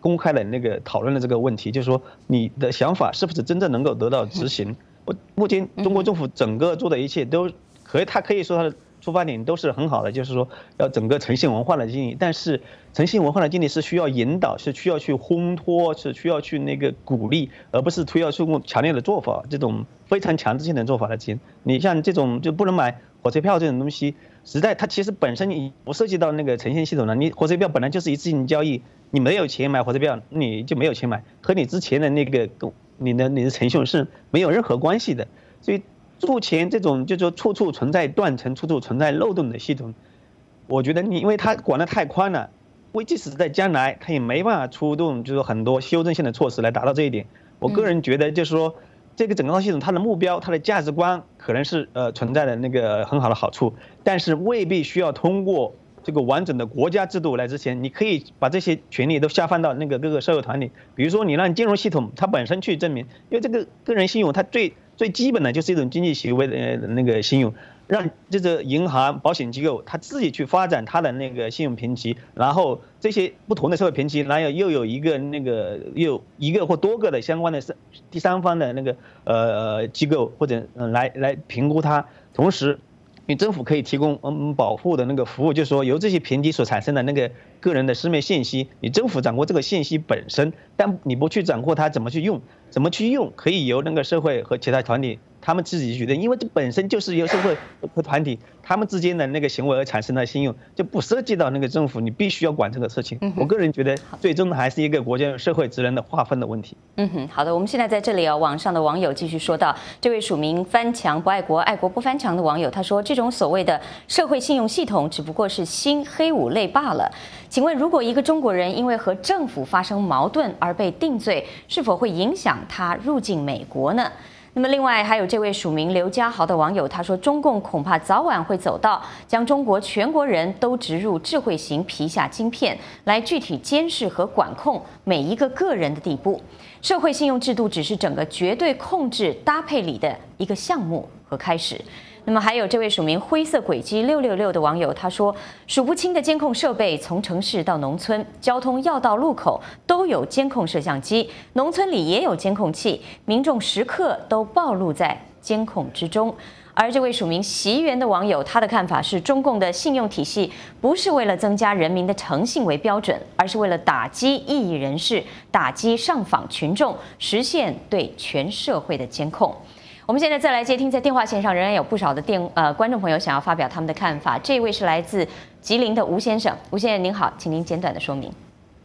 公开的那个讨论的这个问题，就是说你的想法是不是真正能够得到执行？我目前中国政府整个做的一切都可以，他可以说他的出发点都是很好的，就是说要整个诚信文化的经历，但是诚信文化的经历是需要引导，是需要去烘托，是需要去那个鼓励，而不是推要去用强烈的做法，这种非常强制性的做法来进行。你像这种就不能买火车票这种东西，实在它其实本身不涉及到那个诚信系统的，你火车票本来就是一次性交易，你没有钱买火车票，你就没有钱买，和你之前的那个你的你的诚信是没有任何关系的，所以。目前这种就是说处处存在断层、处处存在漏洞的系统，我觉得你因为它管得太宽了，为即使在将来它也没办法出动就是很多修正性的措施来达到这一点。我个人觉得就是说，这个整个系统它的目标、它的价值观可能是呃存在的那个很好的好处，但是未必需要通过这个完整的国家制度来执行。你可以把这些权利都下放到那个各个社会团体，比如说你让金融系统它本身去证明，因为这个个人信用它最。最基本的就是一种经济行为的那个信用，让这个银行、保险机构它自己去发展它的那个信用评级，然后这些不同的社会评级，然后又有一个那个又一个或多个的相关的第三方的那个呃机构或者来来评估它，同时。你政府可以提供嗯保护的那个服务，就是说由这些评级所产生的那个个人的私密信息，你政府掌握这个信息本身，但你不去掌握它怎么去用，怎么去用可以由那个社会和其他团体他们自己决定，因为这本身就是由社会和团体他们之间的那个行为而产生的信用，就不涉及到那个政府，你必须要管这个事情。我个人觉得最终还是一个国家社会责任的划分的问题。 嗯哼，好的，我们现在在这里啊，网上的网友继续说到，这位署名翻墙不爱国，爱国不翻墙的网友，他说这种所谓的社会信用系统只不过是新黑五类罢了。请问，如果一个中国人因为和政府发生矛盾而被定罪，是否会影响他入境美国呢？那么，另外还有这位署名刘家豪的网友，他说，中共恐怕早晚会走到将中国全国人都植入智慧型皮下晶片，来具体监视和管控每一个个人的地步。社会信用制度只是整个绝对控制搭配里的一个项目和开始。那么还有这位署名灰色轨迹六六六的网友，他说，数不清的监控设备从城市到农村，交通要道路口都有监控摄像机，农村里也有监控器，民众时刻都暴露在监控之中。而这位署名习园的网友，他的看法是，中共的信用体系不是为了增加人民的诚信为标准，而是为了打击异议人士，打击上访群众，实现对全社会的监控。我们现在再来接听，在电话线上仍然有不少的电呃观众朋友想要发表他们的看法。这位是来自吉林的吴先生，吴先生您好，请您简短的说明。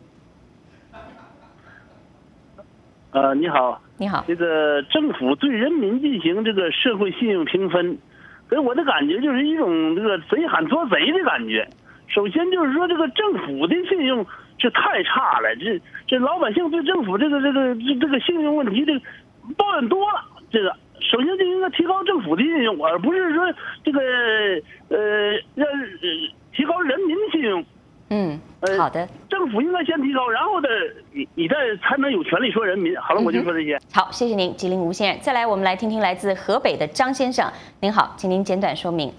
呃，你好， 你好。 这个政府对人民进行这个社会信用评分，给我的感觉就是一种这个贼喊捉贼的感觉。首先就是说，这个政府的信用是太差了，这这老百姓对政府这个这个这这个信用问题这个抱怨多了，这个。首先就应该提高政府的信用，而不是说这个呃让提高人民的信用。 嗯，好的。 政府应该先提高，然后的你你再才能有权利说人民。好了，我就说这些。 嗯、好，谢谢您，吉林吴先生。再来，我们来听听来自河北的张先生。您好，请您简短说明。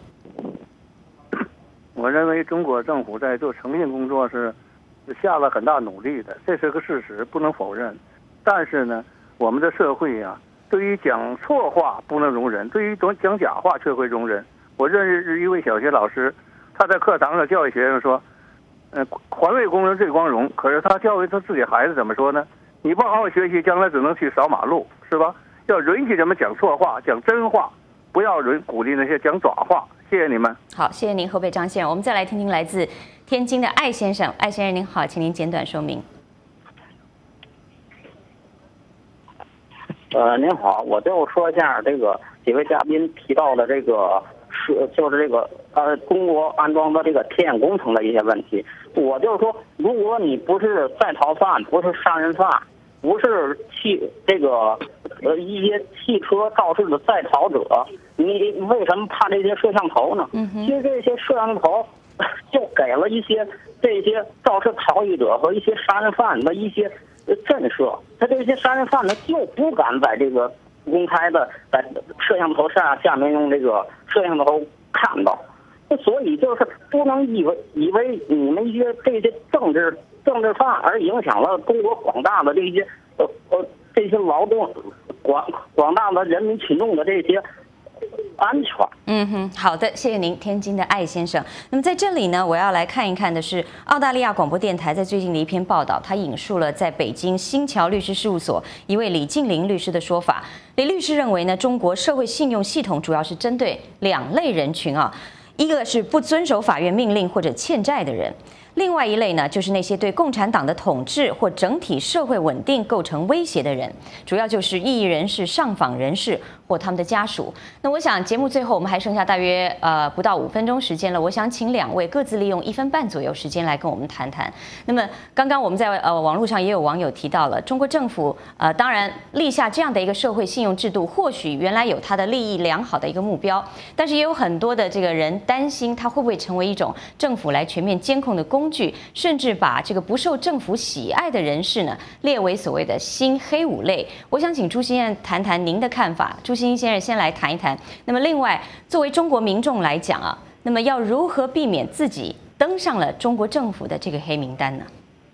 我认为中国政府在做诚信工作是下了很大努力的，这是个事实，不能否认。但是呢，我们的社会呀、啊。对于讲错话不能容忍，对于讲假话却会容忍。我认识一位小学老师，他在课堂上教育学生说：“呃，环卫工人最光荣。”可是他教育他自己孩子怎么说呢？你不好好学习，将来只能去扫马路，是吧？要允许人们讲错话，讲真话，不要允鼓励那些讲爪话。谢谢你们。 好，谢谢您，河北张先生。我们再来听听来自天津的艾先生。艾先生您好，请您简短说明。 呃，您好，我就说一下这个几位嘉宾提到的这个是就是这个呃中国安装的这个天眼工程的一些问题。我就是说，如果你不是在逃犯，不是杀人犯，不是汽这个呃一些汽车肇事的在逃者，你为什么怕这些摄像头呢？ 嗯其实这些摄像头就给了一些这些肇事逃逸者和一些杀人犯的一些。震慑，他这些杀人犯呢就不敢在这个公开的在摄像头下下面用这个摄像头看到，所以就是不能以为以为你们一些这些政治政治犯，而影响了中国广大的这些呃呃这些劳动广广大的人民群众的这些安全。 嗯哼，好的，谢谢您，天津的艾先生。那么在这里呢，我要来看一看的是澳大利亚广播电台在最近的一篇报道，他引述了在北京新桥律师事务所一位李静玲律师的说法。李律师认为呢，中国社会信用系统主要是针对两类人群啊，一个是不遵守法院命令或者欠债的人。另外一类呢，就是那些对共产党的统治或整体社会稳定构成威胁的人，主要就是异议人士、上访人士或他们的家属。那我想节目最后我们还剩下大约呃不到五分钟时间了，我想请两位各自利用一分半左右时间来跟我们谈谈。那么刚刚我们在呃网络上也有网友提到了，中国政府呃当然立下这样的一个社会信用制度，或许原来有它的利益良好的一个目标，但是也有很多的这个人担心它会不会成为一种政府来全面监控的工具，甚至把这个不受政府喜爱的人士呢列为所谓的新黑五类。我想请朱先生谈谈您的看法。朱先生先来谈一谈。那么另外，作为中国民众来讲啊，那么要如何避免自己登上了中国政府的这个黑名单呢？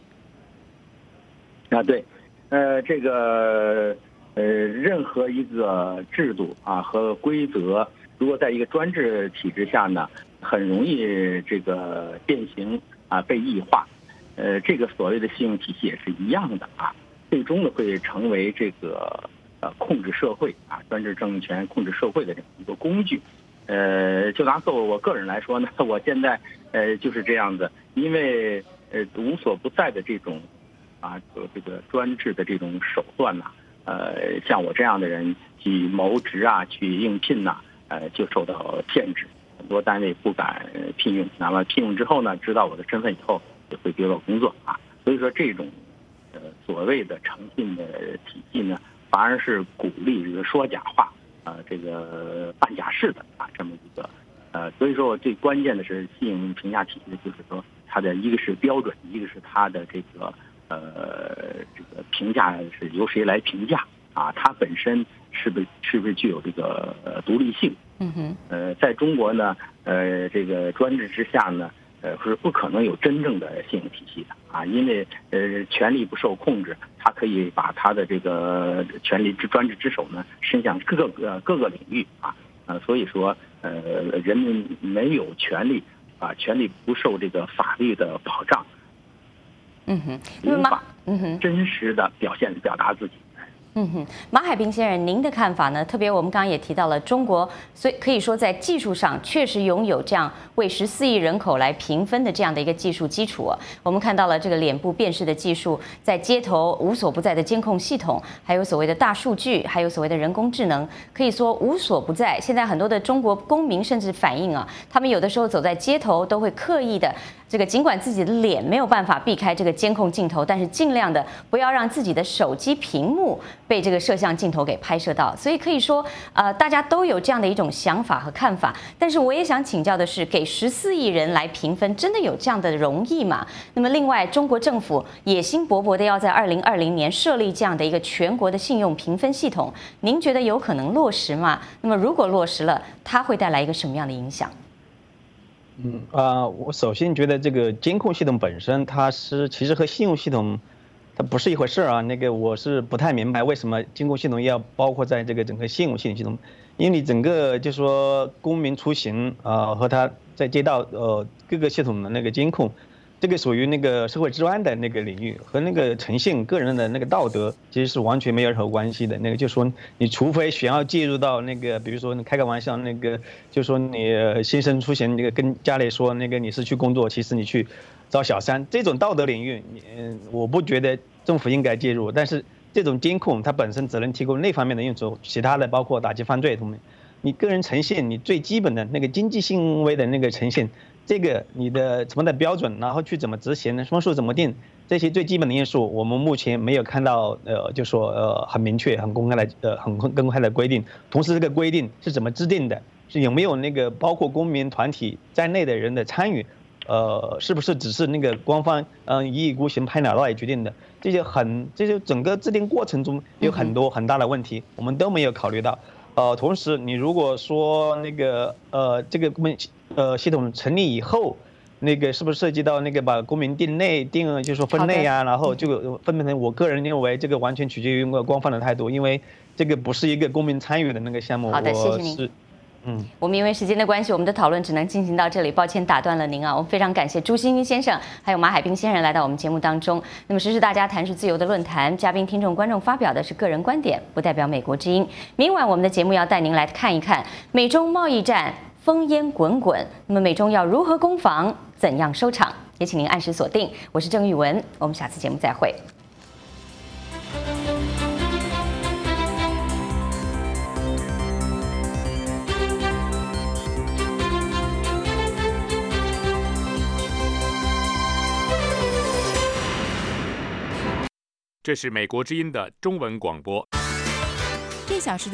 啊，对，呃，这个呃，任何一个制度啊和规则，如果在一个专制体制下呢，很容易这个变形啊，被异化。呃，这个所谓的信用体系也是一样的啊，最终呢会成为这个呃控制社会啊，专制政权控制社会的这么一个工具。呃，就拿作我个人来说呢，我现在呃就是这样子，因为呃无所不在的这种啊这个专制的这种手段呐、啊，呃像我这样的人去谋职啊，去应聘呐、啊，呃就受到限制，很多单位不敢聘用，那么聘用之后呢，知道我的身份以后就会给我工作啊，所以说这种呃所谓的诚信的体系呢，反而是鼓励这个说假话。呃，这个办假事的啊，这么一个，呃，所以说我最关键的是信用评价体系，就是说它的一个是标准，一个是它的这个呃这个评价是由谁来评价啊？它本身是不是是不是具有这个呃独立性？ 嗯哼。 呃，在中国呢，呃，这个专制之下呢，呃，是不可能有真正的信用体系的啊，因为呃权力不受控制。他可以把他的这个权力之专制之手呢伸向各个各个领域啊，呃，所以说呃人民没有权利啊，权利不受这个法律的保障， 嗯哼， 无法嗯哼真实的表现表达自己。 嗯哼，马海平先生，您的看法呢？特别我们刚刚也提到了，中国所以可以说在技术上确实拥有这样为十四亿人口来评分的这样的一个技术基础、啊。我们看到了这个脸部辨识的技术，在街头无所不在的监控系统，还有所谓的大数据，还有所谓的人工智能，可以说无所不在。现在很多的中国公民甚至反映啊，他们有的时候走在街头都会刻意的这个，尽管自己的脸没有办法避开这个监控镜头，但是尽量的不要让自己的手机屏幕被这个摄像镜头给拍摄到，所以可以说，呃，大家都有这样的一种想法和看法。但是我也想请教的是，给十四亿人来评分，真的有这样的容易吗？那么，另外，中国政府野心勃勃的要在二零二零年设立这样的一个全国的信用评分系统，您觉得有可能落实吗？那么，如果落实了，它会带来一个什么样的影响？ 嗯啊、呃，我首先觉得这个监控系统本身，它是其实和信用系统。它不是一回事啊，那个我是不太明白为什么监控系统要包括在这个整个信用系统系统，因为你整个就说公民出行啊、呃、和他在街道呃各个系统的那个监控，这个属于那个社会治安的那个领域，和那个诚信个人的那个道德其实是完全没有任何关系的。那个就说你除非想要介入到那个，比如说你开个玩笑，那个就说你新生出行那个跟家里说那个你是去工作，其实你去找小三，这种道德领域，嗯，我不觉得政府应该介入。但是这种监控它本身只能提供那方面的用处，其他的包括打击犯罪方面，你个人诚信，你最基本的那个经济行为的那个诚信，这个你的什么的标准，然后去怎么执行，分数怎么定，这些最基本的因素，我们目前没有看到，呃，就说呃很明确、很公开的呃很公开的规定。同时，这个规定是怎么制定的，是有没有那个包括公民团体在内的人的参与？呃，是不是只是那个官方嗯、呃、一意孤行拍脑袋决定的？这些很，这些整个制定过程中有很多很大的问题，我们都没有考虑到。呃，同时你如果说那个呃这个公民呃系统成立以后， 那个是不是涉及到那个把公民定类定就是说分类呀、啊，然后就分变成我个人认为这个完全取决于一个官方的态度，因为这个不是一个公民参与的那个项目。 好的，谢谢您。嗯，我们因为时间的关系，我们的讨论只能进行到这里，抱歉打断了您啊。我们非常感谢朱欣欣先生还有马海滨先生来到我们节目当中。那么时事大家谈是自由的论坛，嘉宾、听众、观众发表的是个人观点，不代表美国之音。明晚我们的节目要带您来看一看美中贸易战烽烟滚滚，那么美中要如何攻防，怎样收场？也请您按时锁定。我是郑玉文，我们下次节目再会。 这是美国之音的中文广播。 一小时的